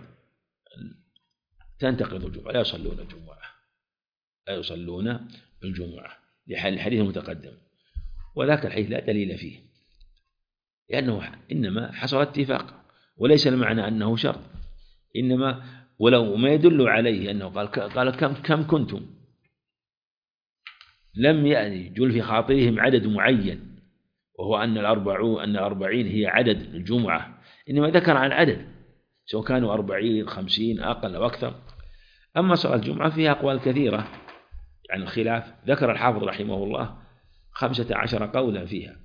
تنتقض الجمعة، لا يصلون الجمعة لا يصلون الجمعة للحديث المتقدم. وذاك الحديث لا دليل فيه، لأنه إنما حصل اتفاق، وليس المعنى أنه شرط، إنما ولو ما يدل عليه أنه قال قال كم كم كنتم، لم يجل في خاطرهم عدد معين، وهو أن الأربعون أن الأربعين هي عدد الجمعة، إنما ذكر عن عدد سواء كانوا أربعين خمسين أقل أو أكثر. أما صلاة الجمعة فيها أقوال كثيرة، يعني الخلاف، ذكر الحافظ رحمه الله خمسة عشر قولا فيها،